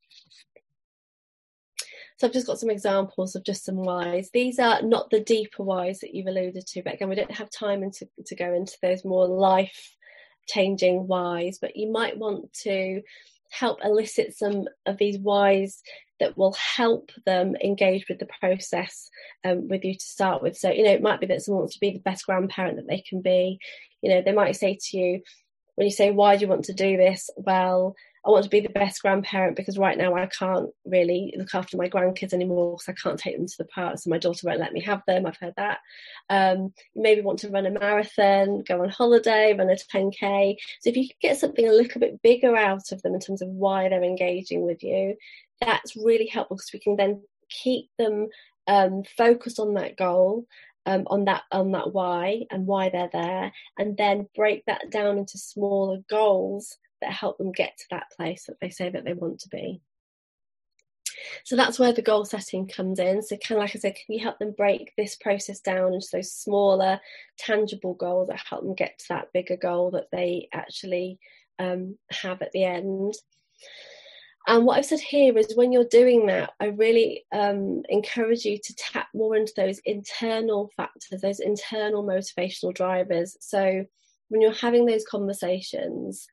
So I've just got some examples of just some whys. These are not the deeper whys that you've alluded to, but again, we don't have time to go into those more life-changing whys, but you might want to help elicit some of these whys that will help them engage with the process with you to start with. So, it might be that someone wants to be the best grandparent that they can be. They might say to you, when you say, why do you want to do this? Well, I want to be the best grandparent because right now I can't really look after my grandkids anymore because I can't take them to the park, so my daughter won't let me have them. I've heard that. You maybe want to run a marathon, go on holiday, run a 10K. So if you could get something a little bit bigger out of them in terms of why they're engaging with you, that's really helpful, because we can then keep them focused on that goal, on that why and why they're there, and then break that down into smaller goals that help them get to that place that they say that they want to be. So that's where the goal setting comes in. So kind of like I said, can you help them break this process down into those smaller, tangible goals that help them get to that bigger goal that they actually have at the end? And what I've said here is, when you're doing that, I really encourage you to tap more into those internal factors, those internal motivational drivers. So when you're having those conversations,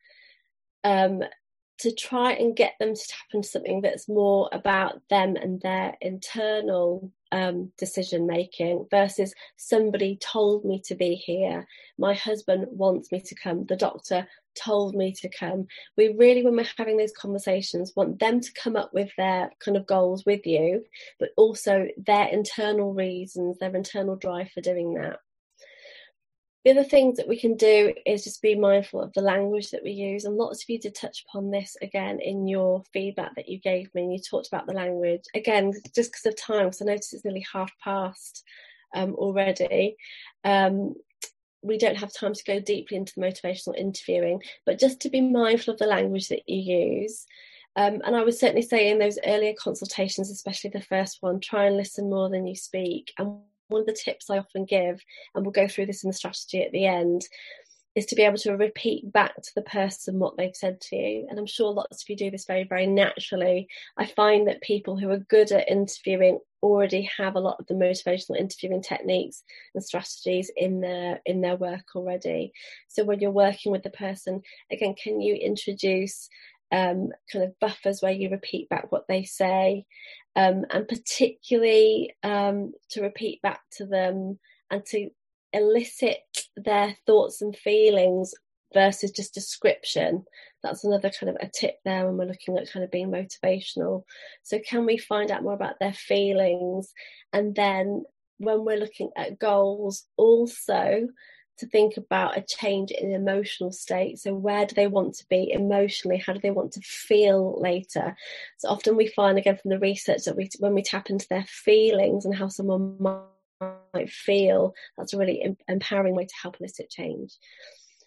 to try and get them to tap into something that's more about them and their internal decision making, versus somebody told me to be here, my husband wants me to come, the doctor told me to come. We really, when we're having those conversations, want them to come up with their kind of goals with you, but also their internal reasons, their internal drive for doing that. The other things that we can do is just be mindful of the language that we use, and lots of you did touch upon this again in your feedback that you gave me, and you talked about the language. Again, just because of time, because I noticed it's nearly 1:30 already. We don't have time to go deeply into the motivational interviewing, but just to be mindful of the language that you use. And I would certainly say in those earlier consultations, especially the first one, try and listen more than you speak. And one of the tips I often give, and we'll go through this in the strategy at the end, is to be able to repeat back to the person what they've said to you. And I'm sure lots of you do this very, very naturally. I find that people who are good at interviewing already have a lot of the motivational interviewing techniques and strategies in their work already. So when you're working with the person, again, can you introduce kind of buffers where you repeat back what they say, and particularly to repeat back to them and to elicit their thoughts and feelings versus just description. That's another kind of a tip there when we're looking at kind of being motivational. So can we find out more about their feelings, and then when we're looking at goals, also to think about a change in emotional state. So where do they want to be emotionally? How do they want to feel later? So often we find, again, from the research, that when we tap into their feelings and how someone might feel, that's a really empowering way to help elicit change.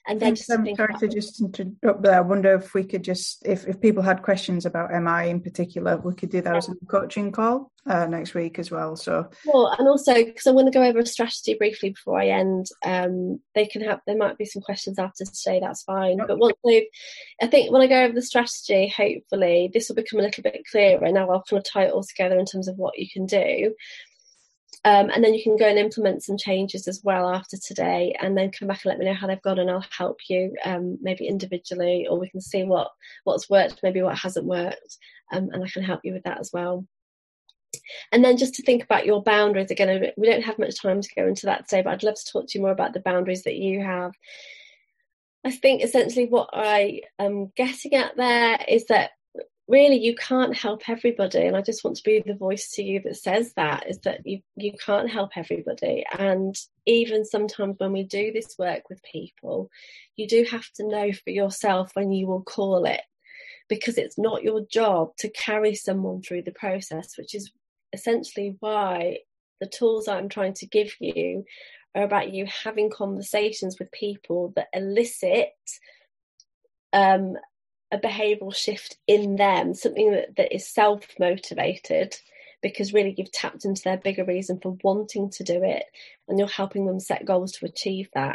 And then just sorry to just interrupt there. I wonder if we could just, if people had questions about MI in particular, we could do that as a coaching call next week as well. So, well, and also because I want to go over a strategy briefly before I end. There might be some questions after today. That's fine. But I think when I go over the strategy, hopefully this will become a little bit clearer. Now I'll kind of tie it all together in terms of what you can do. And then you can go and implement some changes as well after today, and then come back and let me know how they've gone, and I'll help you maybe individually, or we can see what's worked, maybe what hasn't worked, and I can help you with that as well. And then just to think about your boundaries again, we don't have much time to go into that today, but I'd love to talk to you more about the boundaries that you have. I think essentially what I am getting at there is that really you can't help everybody, and I just want to be the voice to you that says that, is that you can't help everybody. And even sometimes when we do this work with people, you do have to know for yourself when you will call it, because it's not your job to carry someone through the process, which is essentially why the tools I'm trying to give you are about you having conversations with people that elicit a behavioural shift in them, something that is self-motivated, because really you've tapped into their bigger reason for wanting to do it, and you're helping them set goals to achieve that.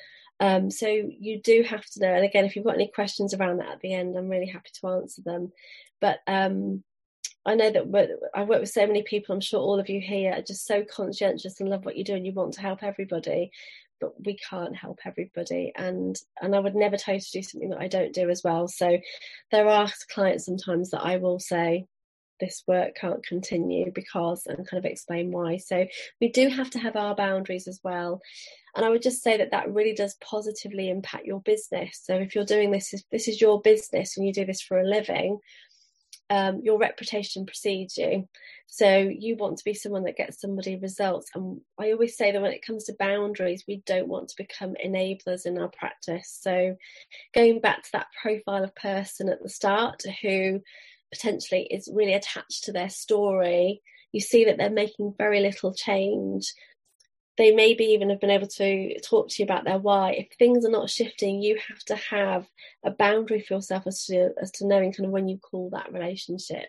So you do have to know, and again, if you've got any questions around that at the end, I'm really happy to answer them. But I know that I work with so many people, I'm sure all of you here are just so conscientious and love what you do, and you want to help everybody, but we can't help everybody, and I would never tell you to do something that I don't do as well. So there are clients sometimes that I will say this work can't continue because, and kind of explain why. So we do have to have our boundaries as well, and I would just say that really does positively impact your business. So if you're doing this is your business and you do this for a living, your reputation precedes you. So you want to be someone that gets somebody results. And I always say that when it comes to boundaries, we don't want to become enablers in our practice. So going back to that profile of person at the start who potentially is really attached to their story, you see that they're making very little change. They maybe even have been able to talk to you about their why. If things are not shifting, you have to have a boundary for yourself as to knowing kind of when you call that relationship.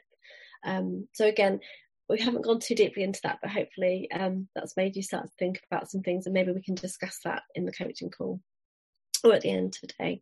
So again, we haven't gone too deeply into that, but hopefully that's made you start to think about some things, and maybe we can discuss that in the coaching call or at the end today.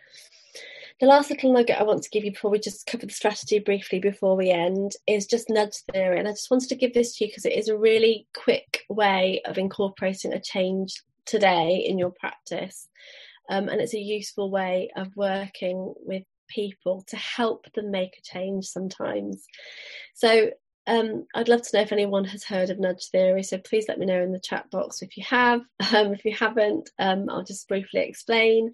The last little nugget I want to give you before we just cover the strategy briefly before we end is just nudge theory. And I just wanted to give this to you because it is a really quick way of incorporating a change today in your practice. And it's a useful way of working with people to help them make a change sometimes. So I'd love to know if anyone has heard of nudge theory. So please let me know in the chat box if you have. If you haven't, I'll just briefly explain.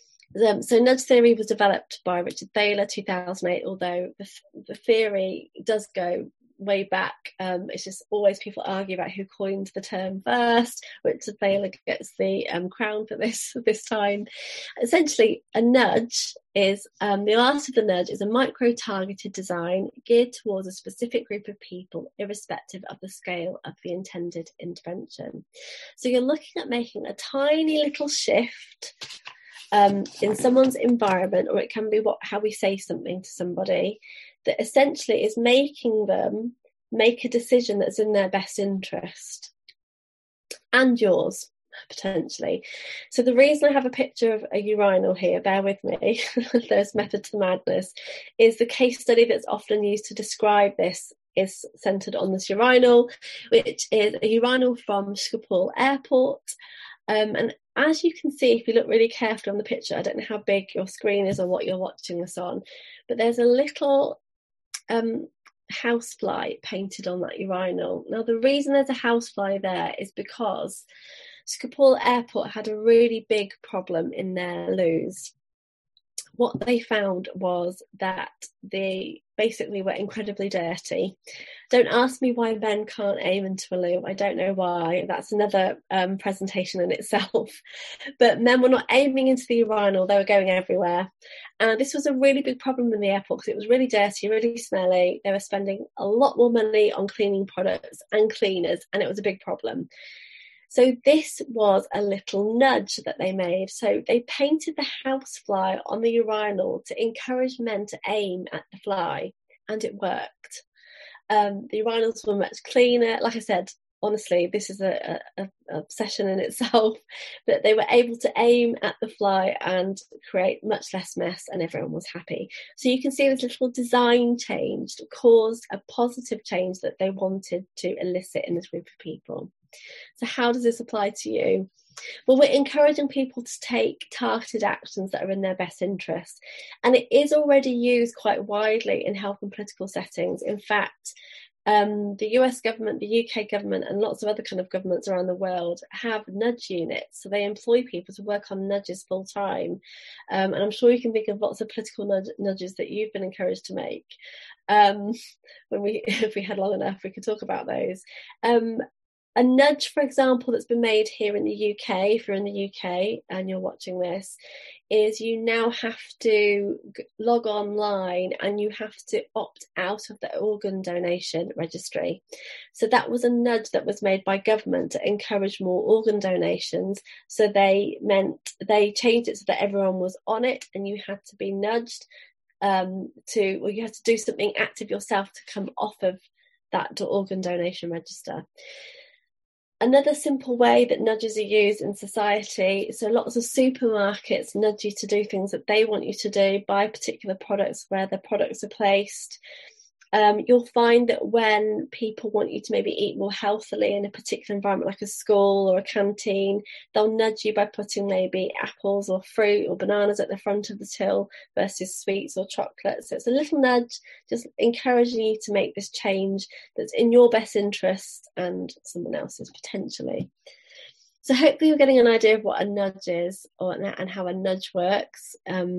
So nudge theory was developed by Richard Thaler, 2008, although the theory does go way back. It's just always people argue about who coined the term first. Richard Thaler gets the crown for this time. Essentially, a nudge is, the art of the nudge is a micro-targeted design geared towards a specific group of people, irrespective of the scale of the intended intervention. So you're looking at making a tiny little shift in someone's environment, or it can be how we say something to somebody, that essentially is making them make a decision that's in their best interest and yours, potentially. So the reason I have a picture of a urinal here, bear with me, there's method to madness, is the case study that's often used to describe this is centred on this urinal, which is a urinal from Schiphol Airport. And as you can see, if you look really carefully on the picture, I don't know how big your screen is or what you're watching this on, but there's a little housefly painted on that urinal. Now, the reason there's a housefly there is because Schiphol Airport had a really big problem in their loos. What they found was that they basically were incredibly dirty. Don't ask me why men can't aim into a loo. I don't know why. That's another presentation in itself. But men were not aiming into the urinal. They were going everywhere. And this was a really big problem in the airport because it was really dirty, really smelly. They were spending a lot more money on cleaning products and cleaners, and it was a big problem. So this was a little nudge that they made. So they painted the housefly on the urinal to encourage men to aim at the fly, and it worked. The urinals were much cleaner. Like I said, honestly, this is a session in itself, but they were able to aim at the fly and create much less mess, and everyone was happy. So you can see this little design change that caused a positive change that they wanted to elicit in this group of people. So how does this apply to you? Well, we're encouraging people to take targeted actions that are in their best interest. And it is already used quite widely in health and political settings. In fact, the US government, the UK government, and lots of other kind of governments around the world have nudge units. So they employ people to work on nudges full time. And I'm sure you can think of lots of political nudges that you've been encouraged to make. If we had long enough, we could talk about those. A nudge, for example, that's been made here in the UK, if you're in the UK and you're watching this, is you now have to log online and you have to opt out of the organ donation registry. So that was a nudge that was made by government to encourage more organ donations. So they changed it so that everyone was on it, and you had to be nudged you had to do something active yourself to come off of that organ donation register. Another simple way that nudges are used in society, so lots of supermarkets nudge you to do things that they want you to do, buy particular products where the products are placed. You'll find that when people want you to maybe eat more healthily in a particular environment, like a school or a canteen, they'll nudge you by putting maybe apples or fruit or bananas at the front of the till versus sweets or chocolates. So it's a little nudge, just encouraging you to make this change that's in your best interest and someone else's potentially. So hopefully you're getting an idea of what a nudge is and how a nudge works.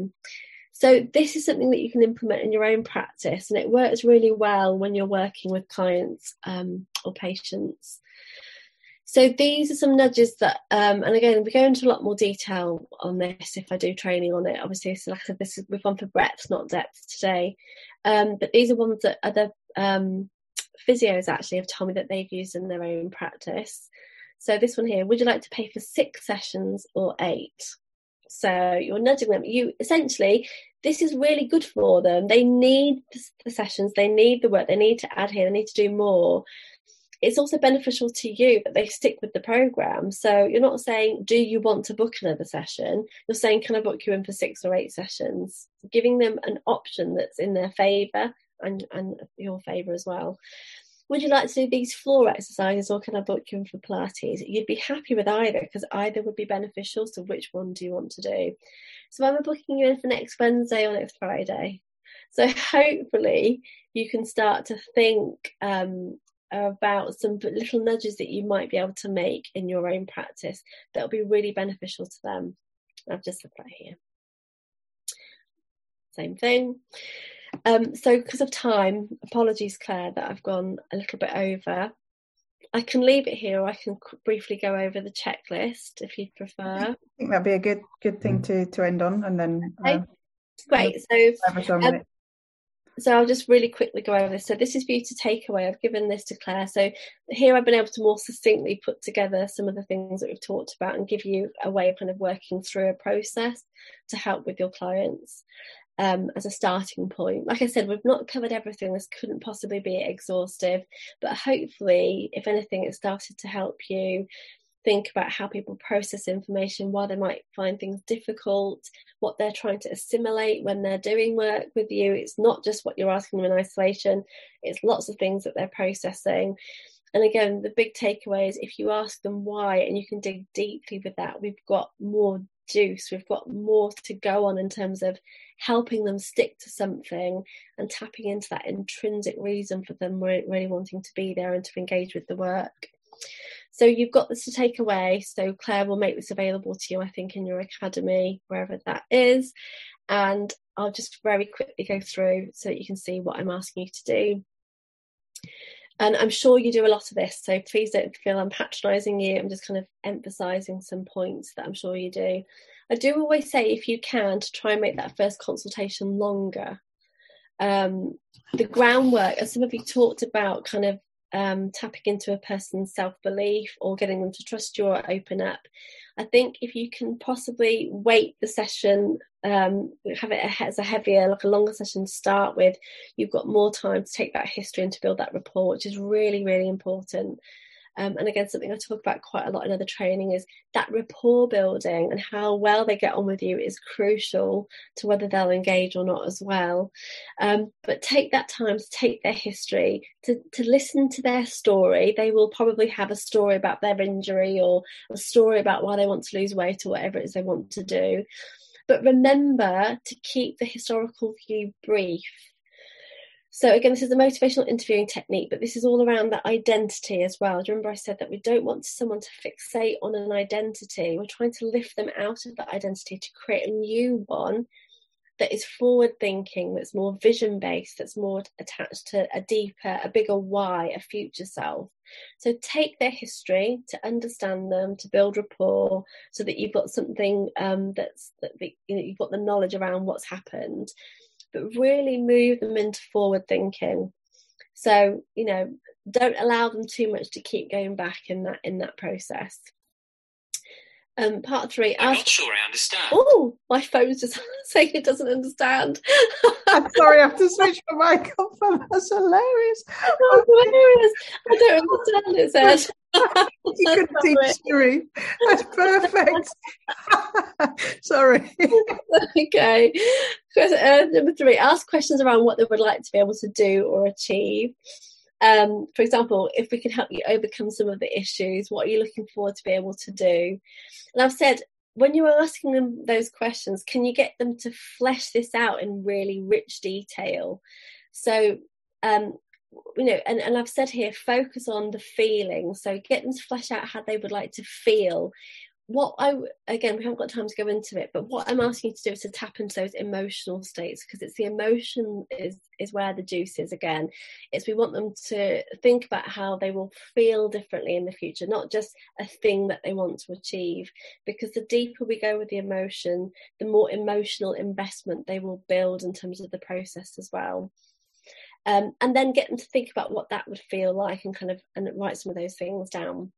So this is something that you can implement in your own practice, and it works really well when you're working with clients or patients. So these are some nudges that, and again, we go into a lot more detail on this if I do training on it. Obviously, so like I said, we've gone for breadth, not depth today. But these are ones that other physios actually have told me that they've used in their own practice. So this one here, would you like to pay for 6 sessions or 8? So you're nudging them. This is really good for them. They need the sessions, they need the work, they need to add here, they need to do more. It's also beneficial to you that they stick with the program. So you're not saying, do you want to book another session? You're saying, can I book you in for 6 or 8 sessions? Giving them an option that's in their favour and your favour as well. Would you like to do these floor exercises, or can I book you in for Pilates? You'd be happy with either, because either would be beneficial. So which one do you want to do? So I'm booking you in for next Wednesday or next Friday. So hopefully you can start to think about some little nudges that you might be able to make in your own practice that will be really beneficial to them. I've just put that here. Same thing. So because of time, apologies Claire that I've gone a little bit over. I can leave it here, or I can briefly go over the checklist if you'd prefer. I think that'd be a good thing to end on, and then great. So I'll just really quickly go over this. So this is for you to take away. I've given this to Claire. So here I've been able to more succinctly put together some of the things that we've talked about and give you a way of kind of working through a process to help with your clients. As a starting point. Like I said, we've not covered everything. This couldn't possibly be exhaustive, but hopefully, if anything, it started to help you think about how people process information, why they might find things difficult, what they're trying to assimilate when they're doing work with you. It's not just what you're asking them in isolation, it's lots of things that they're processing. And again, the big takeaway is if you ask them why, and you can dig deeply with that, we've got more juice, we've got more to go on in terms of helping them stick to something and tapping into that intrinsic reason for them really wanting to be there and to engage with the work. So you've got this to take away. So Claire will make this available to you, I think, in your academy, wherever that is. And I'll just very quickly go through so that you can see what I'm asking you to do. And I'm sure you do a lot of this, so please don't feel I'm patronising you. I'm just kind of emphasising some points that I'm sure you do. I do always say, if you can, to try and make that first consultation longer. The groundwork, as some of you talked about, kind of tapping into a person's self-belief or getting them to trust you or open up. I think if you can possibly weight the session, have it as a heavier, like a longer session to start with, you've got more time to take that history and to build that rapport, which is really, really important. And again, something I talk about quite a lot in other training is that rapport building, and how well they get on with you is crucial to whether they'll engage or not as well. But take that time to take their history, to listen to their story. They will probably have a story about their injury or a story about why they want to lose weight or whatever it is they want to do. But remember to keep the historical view brief. So again, this is the motivational interviewing technique, but this is all around that identity as well. Do you remember I said that we don't want someone to fixate on an identity? We're trying to lift them out of that identity to create a new one that is forward thinking, that's more vision based, that's more attached to a deeper, a bigger why, a future self. So take their history to understand them, to build rapport, so that you've got something you've got the knowledge around what's happened, but really move them into forward thinking. So, don't allow them too much to keep going back in that process. Part 3. I'm not sure I understand. Oh, my phone's just saying it doesn't understand. I'm sorry, I have to switch my mic off. That's hilarious. Hilarious. I don't understand it, Zed. You could teach Siri. That's perfect. Sorry. Okay. Number 3, ask questions around what they would like to be able to do or achieve. For example, if we can help you overcome some of the issues, what are you looking forward to be able to do? And I've said, when you're asking them those questions, can you get them to flesh this out in really rich detail? So, and I've said here, focus on the feeling. So get them to flesh out how they would like to feel. Again, we haven't got time to go into it, but what I'm asking you to do is to tap into those emotional states, because it's the emotion is where the juice is again. We want them to think about how they will feel differently in the future, not just a thing that they want to achieve, because the deeper we go with the emotion, the more emotional investment they will build in terms of the process as well. And then get them to think about what that would feel like and write some of those things down.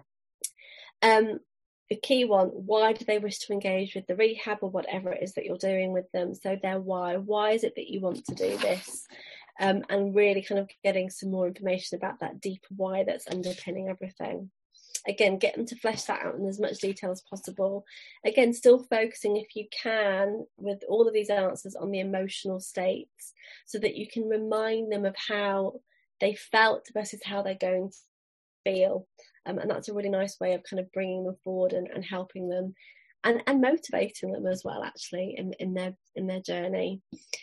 The key one, why do they wish to engage with the rehab or whatever it is that you're doing with them? So their why is it that you want to do this? And really kind of getting some more information about that deeper why that's underpinning everything. Again, get them to flesh that out in as much detail as possible. Again, still focusing, if you can, with all of these answers on the emotional states, so that you can remind them of how they felt versus how they're going to feel. And that's a really nice way of kind of bringing them forward and helping them and motivating them as well, actually, in their journey.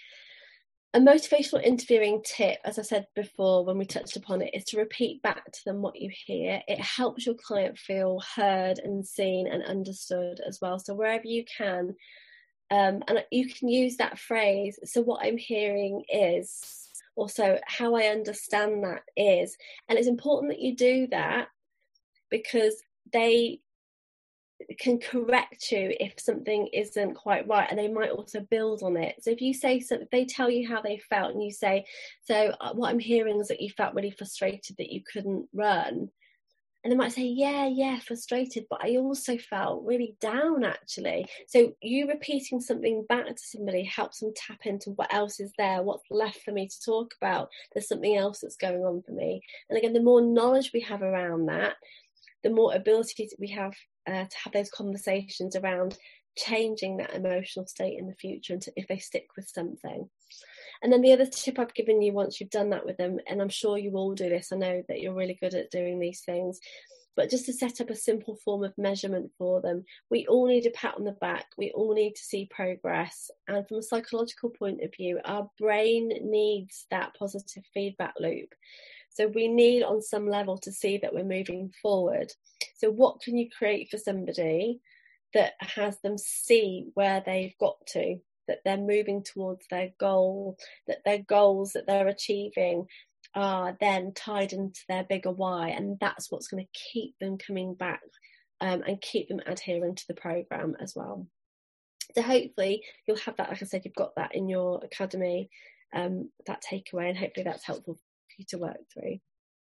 A motivational interviewing tip, as I said before when we touched upon it, is to repeat back to them what you hear. It helps your client feel heard and seen and understood as well. So wherever you can, and you can use that phrase, so what I'm hearing is, also how I understand that is. And it's important that you do that, because they can correct you if something isn't quite right, and they might also build on it. So if you say something, they tell you how they felt, and you say, so what I'm hearing is that you felt really frustrated that you couldn't run. And they might say, yeah, frustrated, but I also felt really down, actually. So you repeating something back to somebody helps them tap into what else is there, what's left for me to talk about. There's something else that's going on for me. And again, the more knowledge we have around that, the more ability we have to have those conversations around changing that emotional state in the future, and if they stick with something. And then the other tip I've given you, once you've done that with them, and I'm sure you all do this, I know that you're really good at doing these things, but just to set up a simple form of measurement for them. We all need a pat on the back. We all need to see progress. And from a psychological point of view, our brain needs that positive feedback loop. So we need on some level to see that we're moving forward. So what can you create for somebody that has them see where they've got to, that they're moving towards their goal, that their goals that they're achieving are then tied into their bigger why, and that's what's going to keep them coming back and keep them adhering to the programme as well. So hopefully you'll have that, like I said, you've got that in your academy, that takeaway, and hopefully that's helpful for you to work through.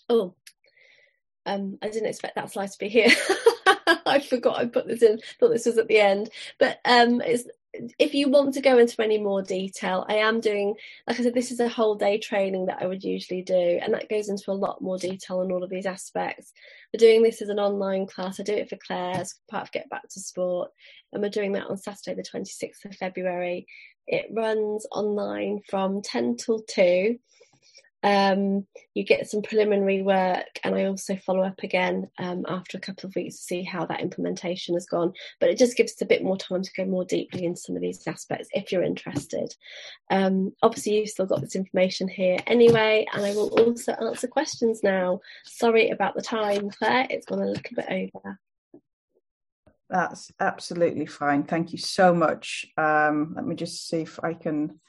Oh, I didn't expect that slide to be here. I forgot I put this in, thought this was at the end. But if you want to go into any more detail, I am doing, like I said, this is a whole day training that I would usually do, and that goes into a lot more detail on all of these aspects. We're doing this as an online class. I do it for Claire as part of Get Back to Sport, and we're doing that on Saturday the 26th of February. It runs online from 10 till 2. You get some preliminary work, and I also follow up again after a couple of weeks to see how that implementation has gone, but it just gives us a bit more time to go more deeply into some of these aspects if you're interested. Obviously you've still got this information here anyway, and I will also answer questions now. Sorry about the time, Claire, it's gone a little bit over. That's absolutely fine, thank you so much. Let me just see if I can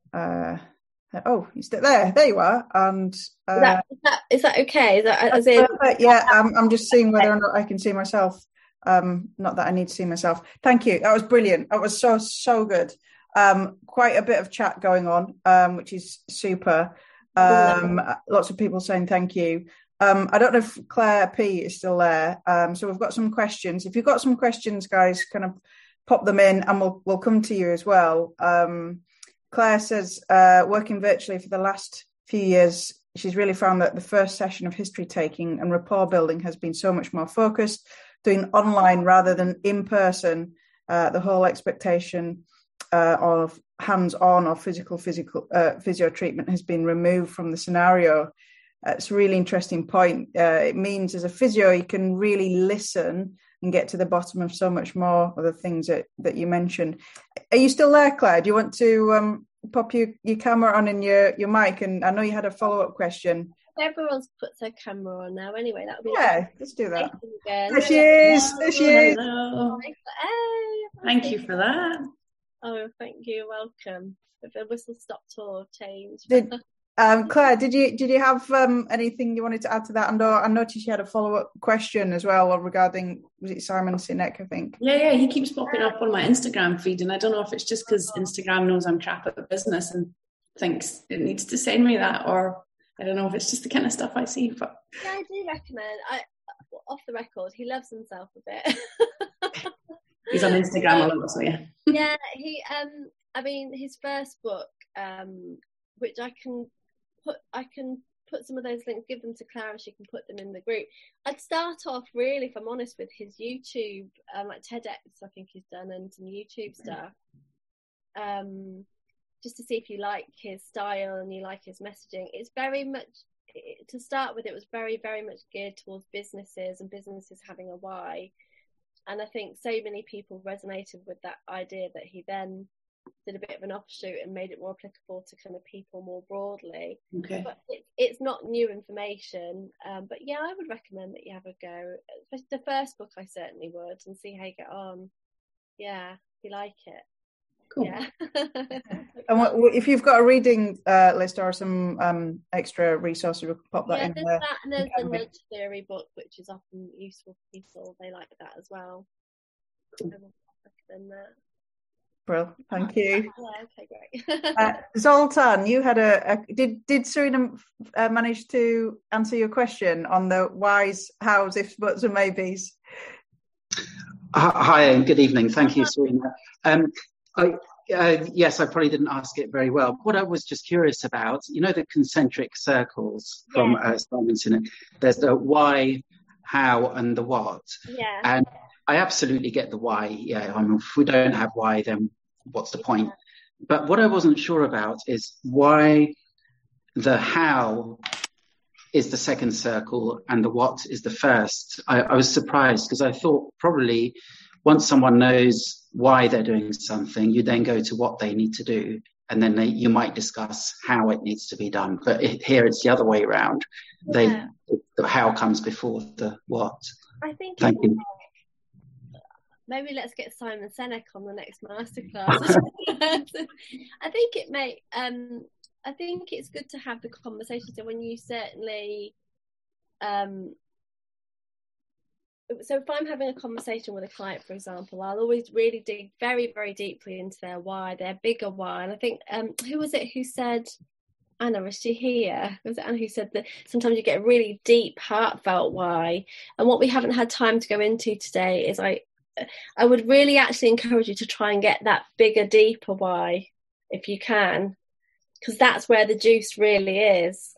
oh, you're still there. There you are. And is that okay? Is that as in? Yeah, I'm just seeing whether or not I can see myself. Not that I need to see myself. Thank you. That was brilliant. That was so good. Quite a bit of chat going on, which is super. Lots of people saying thank you. I don't know if Claire P is still there. So we've got some questions. If you've got some questions, guys, kind of pop them in, and we'll come to you as well. Claire says, working virtually for the last few years, she's really found that the first session of history taking and rapport building has been so much more focused, doing online rather than in person. The whole expectation of hands-on or physical physio treatment has been removed from the scenario. It's a really interesting point. It means as a physio, you can really listen and get to the bottom of so much more of the things that you mentioned. Are you still there, Claire? Do you want to pop your camera on and your mic? And I know you had a follow-up question. Everyone's put their camera on now anyway. That would be let's do that. There she is. There she is. Hello. Hey, thank you for that. Oh, thank you. Welcome. If the whistle stopped or changed. Claire, did you have anything you wanted to add to that? And I noticed you had a follow-up question as well regarding, was it Simon Sinek, I think? Yeah, he keeps popping up on my Instagram feed, and I don't know if it's just because Instagram knows I'm crap at the business and thinks it needs to send me that, or I don't know if it's just the kind of stuff I see. But yeah, I do recommend. Off the record, he loves himself a bit. He's on Instagram a lot, so yeah. Yeah, he. I mean, his first book, which I can put some of those links, give them to Clara, she can put them in the group. I'd start off really, if I'm honest, with his YouTube, like TEDx, I think he's done, and some YouTube stuff, just to see if you like his style and you like his messaging. It's very much, to start with, it was very, very much geared towards businesses and businesses having a why. And I think so many people resonated with that idea that he then did a bit of an offshoot and made it more applicable to kind of people more broadly. Okay. But it's not new information. But yeah, I would recommend that you have a go. The first book I certainly would, and see how you get on. Yeah, if you like it. Cool. Yeah. And if you've got a reading list or some extra resources, we can pop that in there. That, and there's the nudge theory book, which is often useful for people. They like that as well. Cool. I will recommend that. Brilliant, thank you. Yeah, okay, great. Zoltan, you had did Serena manage to answer your question on the whys, hows, ifs, buts, and maybes? Hi, and good evening. Thank you, Serena. Yes, I probably didn't ask it very well. What I was just curious about, the concentric circles from Simon Sinek. There's the why, how, and the what. Yeah. And I absolutely get the why. Yeah, I mean, if we don't have why, then what's the point? But what I wasn't sure about is why the how is the second circle and the what is the first. I was surprised because I thought probably once someone knows why they're doing something, you then go to what they need to do, and then you might discuss how it needs to be done. But here it's the other way around. Yeah. The how comes before the what. I think. Thank you. Maybe let's get Simon Sinek on the next masterclass. I think it may. I think it's good to have the conversation. So when you certainly, so if I'm having a conversation with a client, for example, I'll always really dig very, very deeply into their why, their bigger why. And I think, who was it who said, Anna, is she here? Was it Anna who said that sometimes you get a really deep, heartfelt why? And what we haven't had time to go into today is I would really actually encourage you to try and get that bigger, deeper why, if you can, because that's where the juice really is.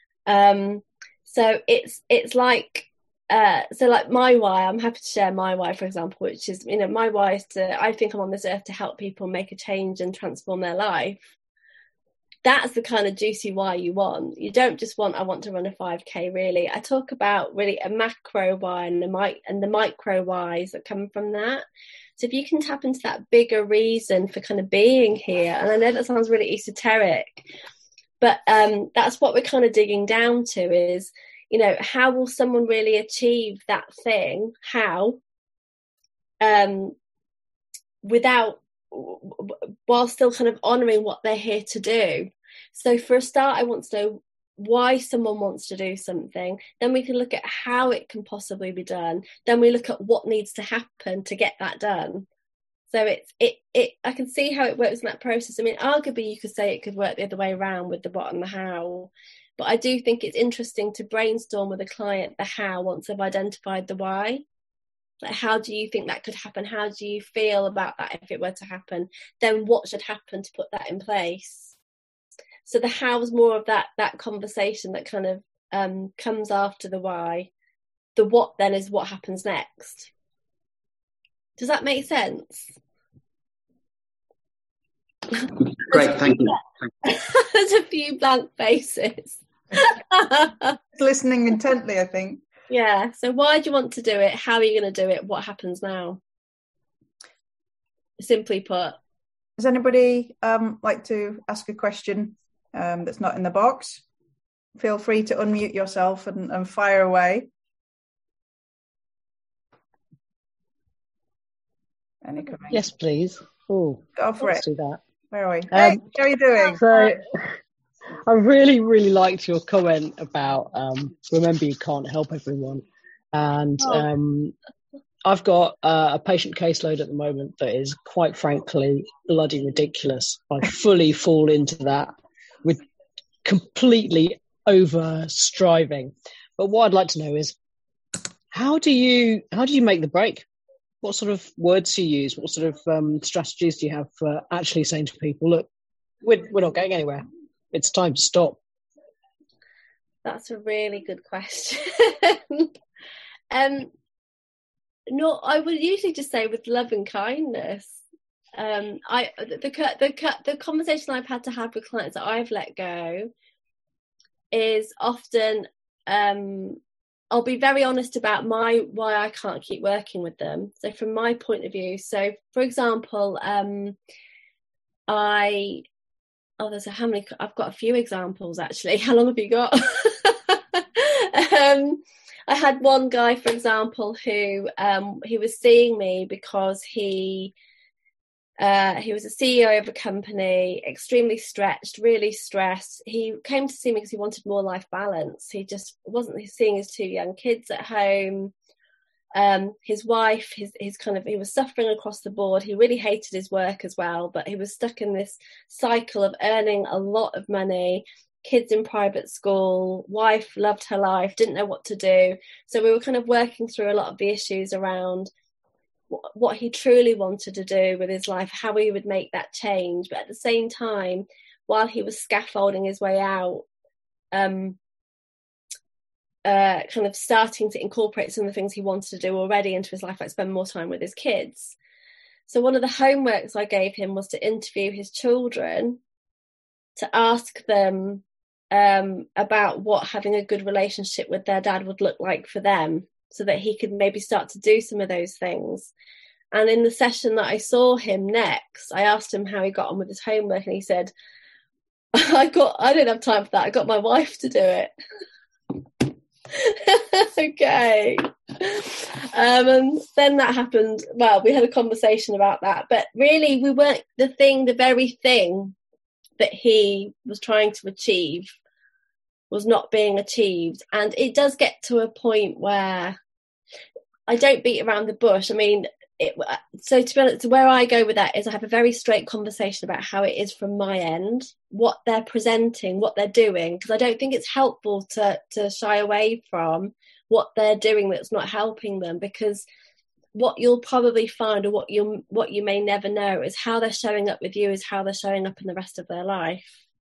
So it's like, so like my why, I'm happy to share my why, for example, which is, you know, my why is I think I'm on this earth to help people make a change and transform their life. That's the kind of juicy why you want. You don't just want, I want to run a 5K, really. I talk about really a macro why and the micro whys that come from that. So if you can tap into that bigger reason for kind of being here, and I know that sounds really esoteric, but that's what we're kind of digging down to is, you know, how will someone really achieve that thing? How? While still kind of honouring what they're here to do. So for a start, I want to know why someone wants to do something. Then we can look at how it can possibly be done. Then we look at what needs to happen to get that done. So I can see how it works in that process. I mean, arguably you could say it could work the other way around with the what and the how. But I do think it's interesting to brainstorm with a client the how once they've identified the why. Like, how do you think that could happen? How do you feel about that if it were to happen? Then what should happen to put that in place? So the how is more of that conversation that kind of comes after the why. The what then is what happens next. Does that make sense? Great, thank you. There's a few blank faces. Listening intently, I think. Yeah, so why do you want to do it? How are you going to do it? What happens now? Simply put. Does anybody like to ask a question that's not in the box? Feel free to unmute yourself and fire away. Any comments? Yes, please. Oh, go for it. Let's do that. Where are we? Hey, how are you doing? So, I really, really liked your comment about remember you can't help everyone. And I've got a patient caseload at the moment that is quite frankly bloody ridiculous. I fully fall into that with completely over striving. But what I'd like to know is how do you make the break? What sort of words do you use? What sort of strategies do you have for actually saying to people, look, we're not going anywhere. It's time to stop. That's a really good question. No, I would usually just say with love and kindness. The conversation I've had to have with clients that I've let go is often I'll be very honest about why I can't keep working with them. So from my point of view, so for example, I've got a few examples actually. How long have you got? I had one guy, for example, who he was seeing me because he was a CEO of a company, extremely stretched, really stressed. He came to see me because he wanted more life balance. He just wasn't seeing his 2 young kids at home. His wife, he was suffering across the board. He really hated his work as well, but he was stuck in this cycle of earning a lot of money, kids in private school, wife loved her life, didn't know what to do. So we were kind of working through a lot of the issues around what he truly wanted to do with his life, how he would make that change. But at the same time, while he was scaffolding his way out, kind of starting to incorporate some of the things he wanted to do already into his life, like spend more time with his kids. So one of the homeworks I gave him was to interview his children, to ask them about what having a good relationship with their dad would look like for them, so that he could maybe start to do some of those things. And in the session that I saw him next, I asked him how he got on with his homework, and he said, I didn't have time for that. I got my wife to do it. Okay. And then that happened. Well, we had a conversation about that, but really we weren't the very thing that he was trying to achieve was not being achieved. And it does get to a point where I don't beat around the bush. I mean, so to be honest, where I go with that is I have a very straight conversation about how it is from my end, what they're presenting, what they're doing, because I don't think it's helpful to shy away from what they're doing that's not helping them, because what you'll probably find, or what you may never know, is how they're showing up with you is how they're showing up in the rest of their life.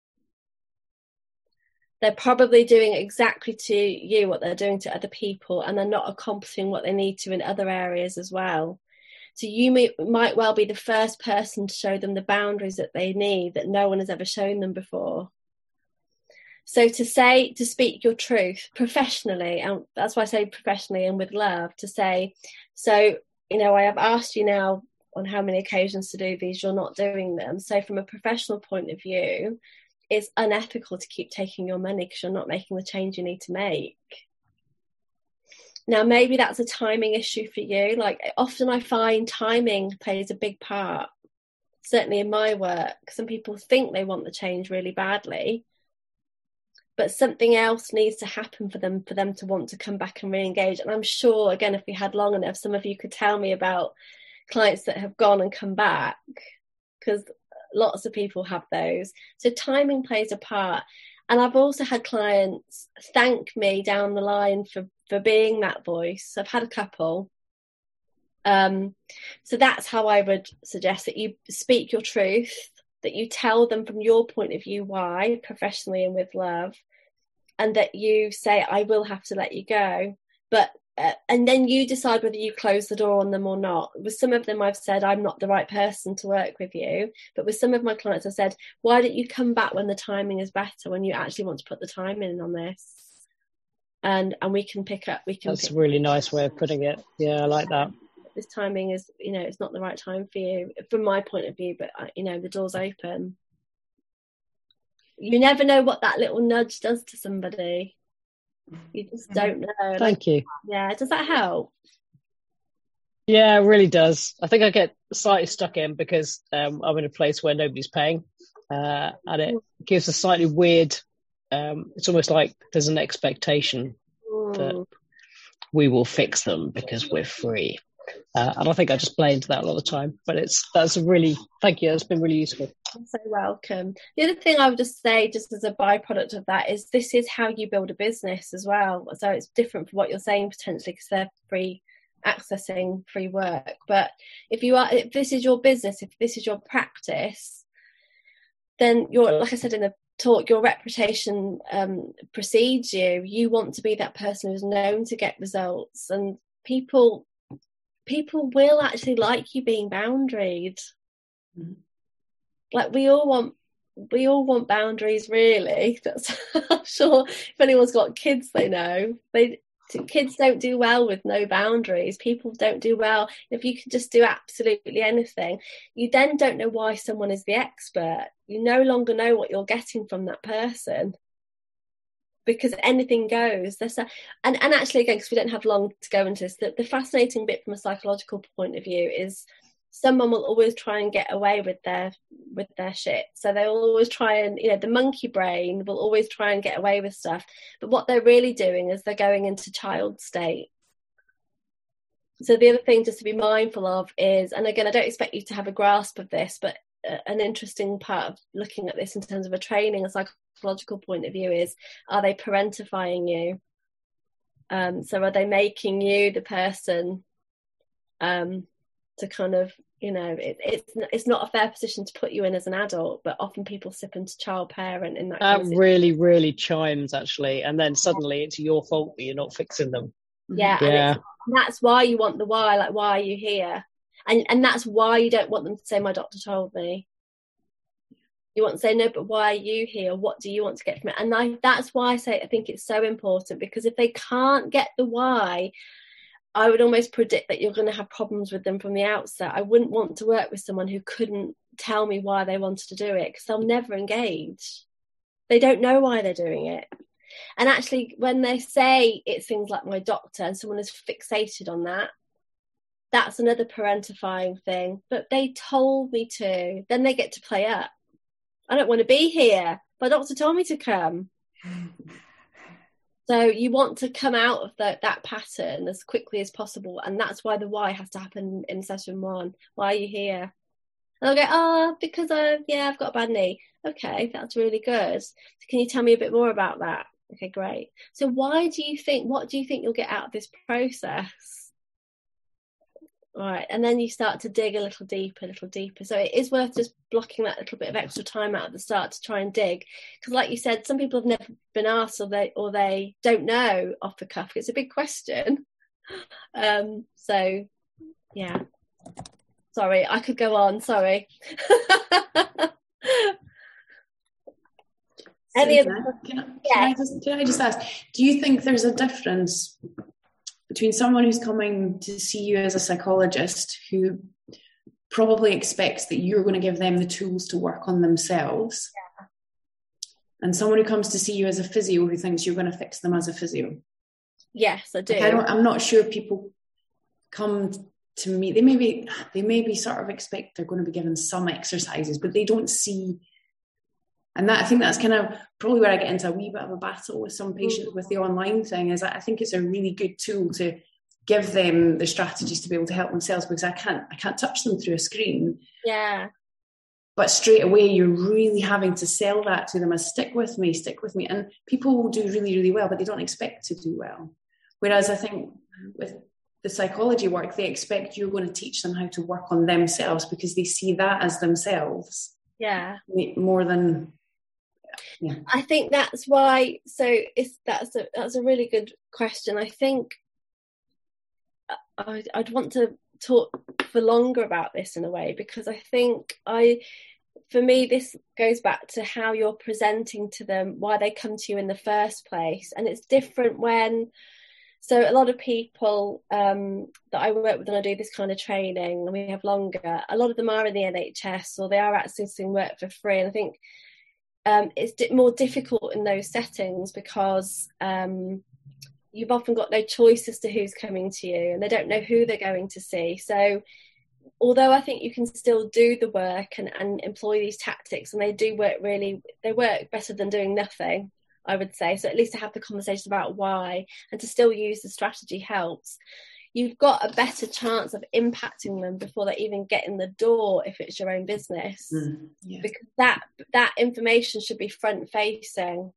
They're probably doing exactly to you what they're doing to other people, and they're not accomplishing what they need to in other areas as well. So you might well be the first person to show them the boundaries that they need that no one has ever shown them before. So to speak your truth professionally, and that's why I say professionally and with love, to say, so, I have asked you now on how many occasions to do these, you're not doing them. So from a professional point of view, it's unethical to keep taking your money because you're not making the change you need to make. Now, maybe that's a timing issue for you. Like, often I find timing plays a big part, certainly in my work. Some people think they want the change really badly, but something else needs to happen for them to want to come back and re-engage. And I'm sure, again, if we had long enough, some of you could tell me about clients that have gone and come back, because lots of people have those. So timing plays a part. And I've also had clients thank me down the line for being that voice. I've had a couple. So that's how I would suggest that you speak your truth, that you tell them from your point of view why, professionally and with love, and that you say, I will have to let you go. But and then you decide whether you close the door on them or not. With some of them, I've said, I'm not the right person to work with you. But with some of my clients, I've said, why don't you come back when the timing is better, when you actually want to put the time in on this? And we can pick up. That's a really nice way of putting it. Yeah, I like that. This timing is, it's not the right time for you, from my point of view, but, the door's open. You never know what that little nudge does to somebody. You just don't know. Thank you. Yeah, does that help? Yeah, it really does. I think I get slightly stuck in because I'm in a place where nobody's paying, and it gives a slightly weird, it's almost like there's an expectation that we will fix them because we're free. And I think I just play into that a lot of the time, but thank you. That's been really useful. You're so welcome. The other thing I would just say, just as a byproduct of that, is this is how you build a business as well. So it's different from what you're saying potentially, because they're free, accessing free work. But if this is your business, if this is your practice, then like I said in the talk, your reputation precedes you. You want to be that person who's known to get results, and people will actually like you being boundaried. Like we all want boundaries, really. I'm sure if anyone's got kids, they know kids don't do well with no boundaries. People don't do well if you can just do absolutely anything. You then don't know why someone is the expert. You no longer know what you're getting from that person, because anything goes. And actually, again, because we don't have long to go into this, the fascinating bit from a psychological point of view is someone will always try and get away with their shit. So they'll always try and, the monkey brain will always try and get away with stuff. But what they're really doing is they're going into child state. So the other thing just to be mindful of is, and again, I don't expect you to have a grasp of this, but an interesting part of looking at this in terms of a training, a psychological point of view is, are they parentifying you? So are they making you the person to kind of, it's not a fair position to put you in as an adult, but often people slip into child parent in that. That really, really chimes actually, and then suddenly it's your fault that you're not fixing them. Yeah. And that's why you want the why, like, why are you here? And that's why you don't want them to say, my doctor told me. You want to say, no, but why are you here? What do you want to get from it? And that's why I think it's so important, because if they can't get the why, I would almost predict that you're going to have problems with them from the outset. I wouldn't want to work with someone who couldn't tell me why they wanted to do it, because they'll never engage. They don't know why they're doing it. And actually, when they say it's things like my doctor and someone is fixated on that, that's another parentifying thing. But they told me to. Then they get to play up. I don't want to be here. My doctor told me to come. So you want to come out of that pattern as quickly as possible, and that's why the why has to happen in session 1. Why are you here? And they'll go, because I've got a bad knee. Okay, that's really good. So can you tell me a bit more about that? Okay, great. So what do you think you'll get out of this process? Right, and then you start to dig a little deeper. So it is worth just blocking that little bit of extra time out at the start to try and dig. Because like you said, some people have never been asked, or they don't know off the cuff. It's a big question. So, yeah. Sorry, I could go on. Sorry. Can I just ask, do you think there's a difference between someone who's coming to see you as a psychologist who probably expects that you're going to give them the tools to work on themselves, and someone who comes to see you as a physio who thinks you're going to fix them as a physio? Yes, I do. I'm not sure people come to me. They may be sort of expect they're going to be given some exercises, but they don't see. And I think that's kind of probably where I get into a wee bit of a battle with some patients with the online thing, is that I think it's a really good tool to give them the strategies to be able to help themselves, because I can't touch them through a screen. Yeah. But straight away, you're really having to sell that to them as stick with me. And people will do really, really well, but they don't expect to do well. Whereas I think with the psychology work, they expect you're going to teach them how to work on themselves, because they see that as themselves. Yeah. More than... Yeah. I think that's why. So that's a really good question. I think I'd want to talk for longer about this in a way, because I think for me this goes back to how you're presenting to them, why they come to you in the first place, and it's different when. So a lot of people that I work with when I do this kind of training, and we have longer, a lot of them are in the NHS, or they are accessing work for free, and I think. It's more difficult in those settings because you've often got no choice as to who's coming to you, and they don't know who they're going to see. So although I think you can still do the work and employ these tactics, and they work better than doing nothing, I would say. So at least to have the conversation about why, and to still use the strategy helps. You've got a better chance of impacting them before they even get in the door if it's your own business. Because that information should be front facing.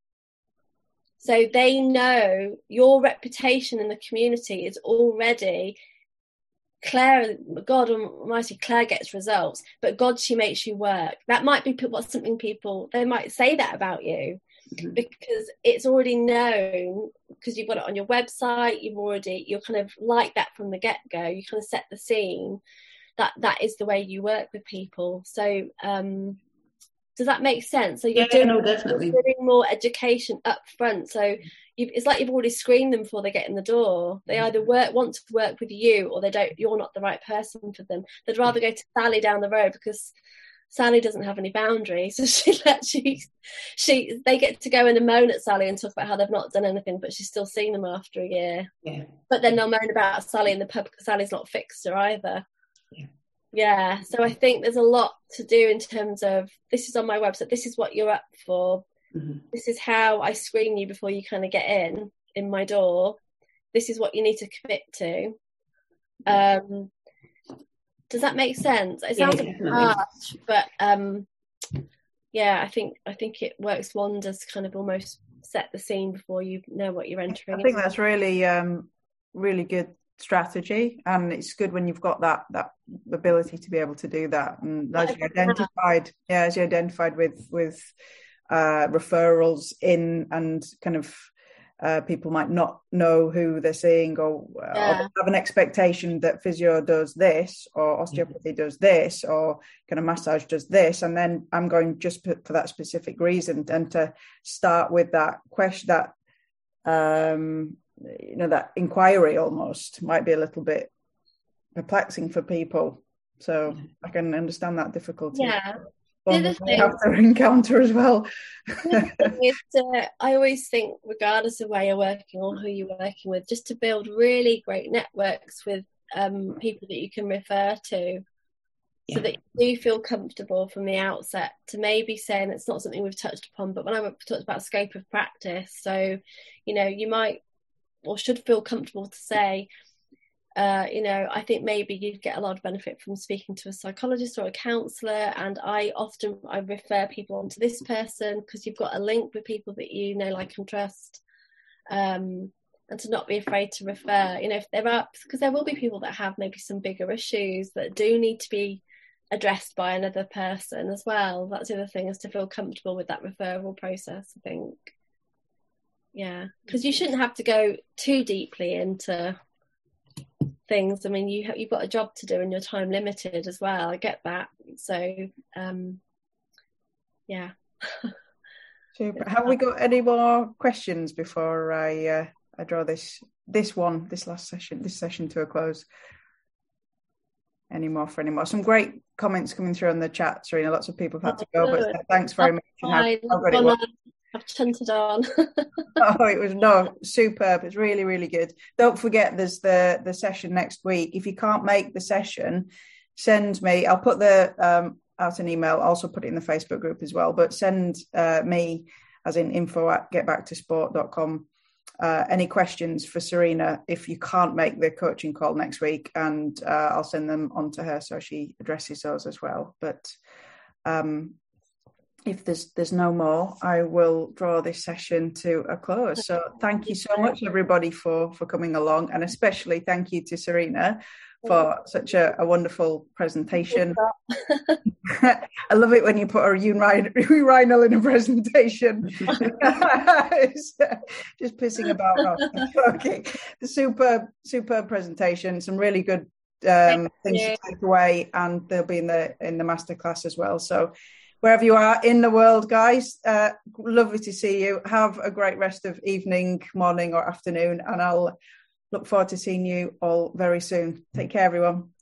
So they know your reputation in the community is already Claire, God Almighty, Claire gets results, but God, she makes you work. That might be something people, they might say that about you. Because it's already known, because you've got it on your website, you're kind of like that from the get-go. You kind of set the scene that is the way you work with people. So does that make sense? So you're doing more education up front. So it's like you've already screened them before they get in the door. They either want to work with you, or they don't. You're not the right person for them. They'd rather go to Sally down the road, because Sally doesn't have any boundaries, so they get to go in and moan at Sally and talk about how they've not done anything, but she's still seen them after a year. Yeah. But then they'll moan about Sally in the pub because Sally's not fixed her either. Yeah. So I think there's a lot to do in terms of, this is on my website, this is what you're up for. This is how I screen you before you kind of get in my door. This is what you need to commit to. Does that make sense? It sounds harsh, but I think it works wonders to kind of almost set the scene before you know what you're entering. I think that's really, really good strategy, and it's good when you've got that ability to be able to do that. And as you identified with referrals in, and kind of people might not know who they're seeing, or have an expectation that physio does this, or osteopathy does this, or kind of massage does this, and then I'm going just for that specific reason. And to start with that question, that that inquiry almost might be a little bit perplexing for people. So I can understand that difficulty. Yeah. They have to encounter as well. I always think, regardless of where you're working or who you're working with, just to build really great networks with people that you can refer to. so that you do feel comfortable from the outset to maybe saying it's not something we've touched upon, but when I talked about scope of practice, so, you know, you might or should feel comfortable to say, you know, I think maybe you'd get a lot of benefit from speaking to a psychologist or a counsellor, and I refer people on to this person because you've got a link with people that you know, like and trust, and to not be afraid to refer, you know, if there are, because there will be people that have maybe some bigger issues that do need to be addressed by another person as well. That's the other thing, is to feel comfortable with that referral process, I think. Yeah, because you shouldn't have to go too deeply into things. I mean, you've got a job to do and your time limited as well. I get that. So, yeah. Super. Have we got any more questions before I draw this session to a close? Any more? Some great comments coming through on the chat, Serena. Lots of people have had to go, but thanks very much. I've shunted on. Oh, it was superb. It's really, really good. Don't forget, there's the session next week. If you can't make the session, send me. I'll put out an email. Also put it in the Facebook group as well. But send me, as in info@getbacktosport.com. Any questions for Serena if you can't make the coaching call next week, and I'll send them on to her so she addresses those as well. But if there's no more, I will draw this session to a close. So thank you so much, everybody, for coming along, and especially thank you to Serena for such a wonderful presentation. I love it when you put a urinal in a presentation. It's just pissing about. Okay, superb presentation. Some really good things to take away, and they'll be in the masterclass as well. So wherever you are in the world, guys, lovely to see you. Have a great rest of evening, morning, or afternoon, and I'll look forward to seeing you all very soon. Take care, everyone.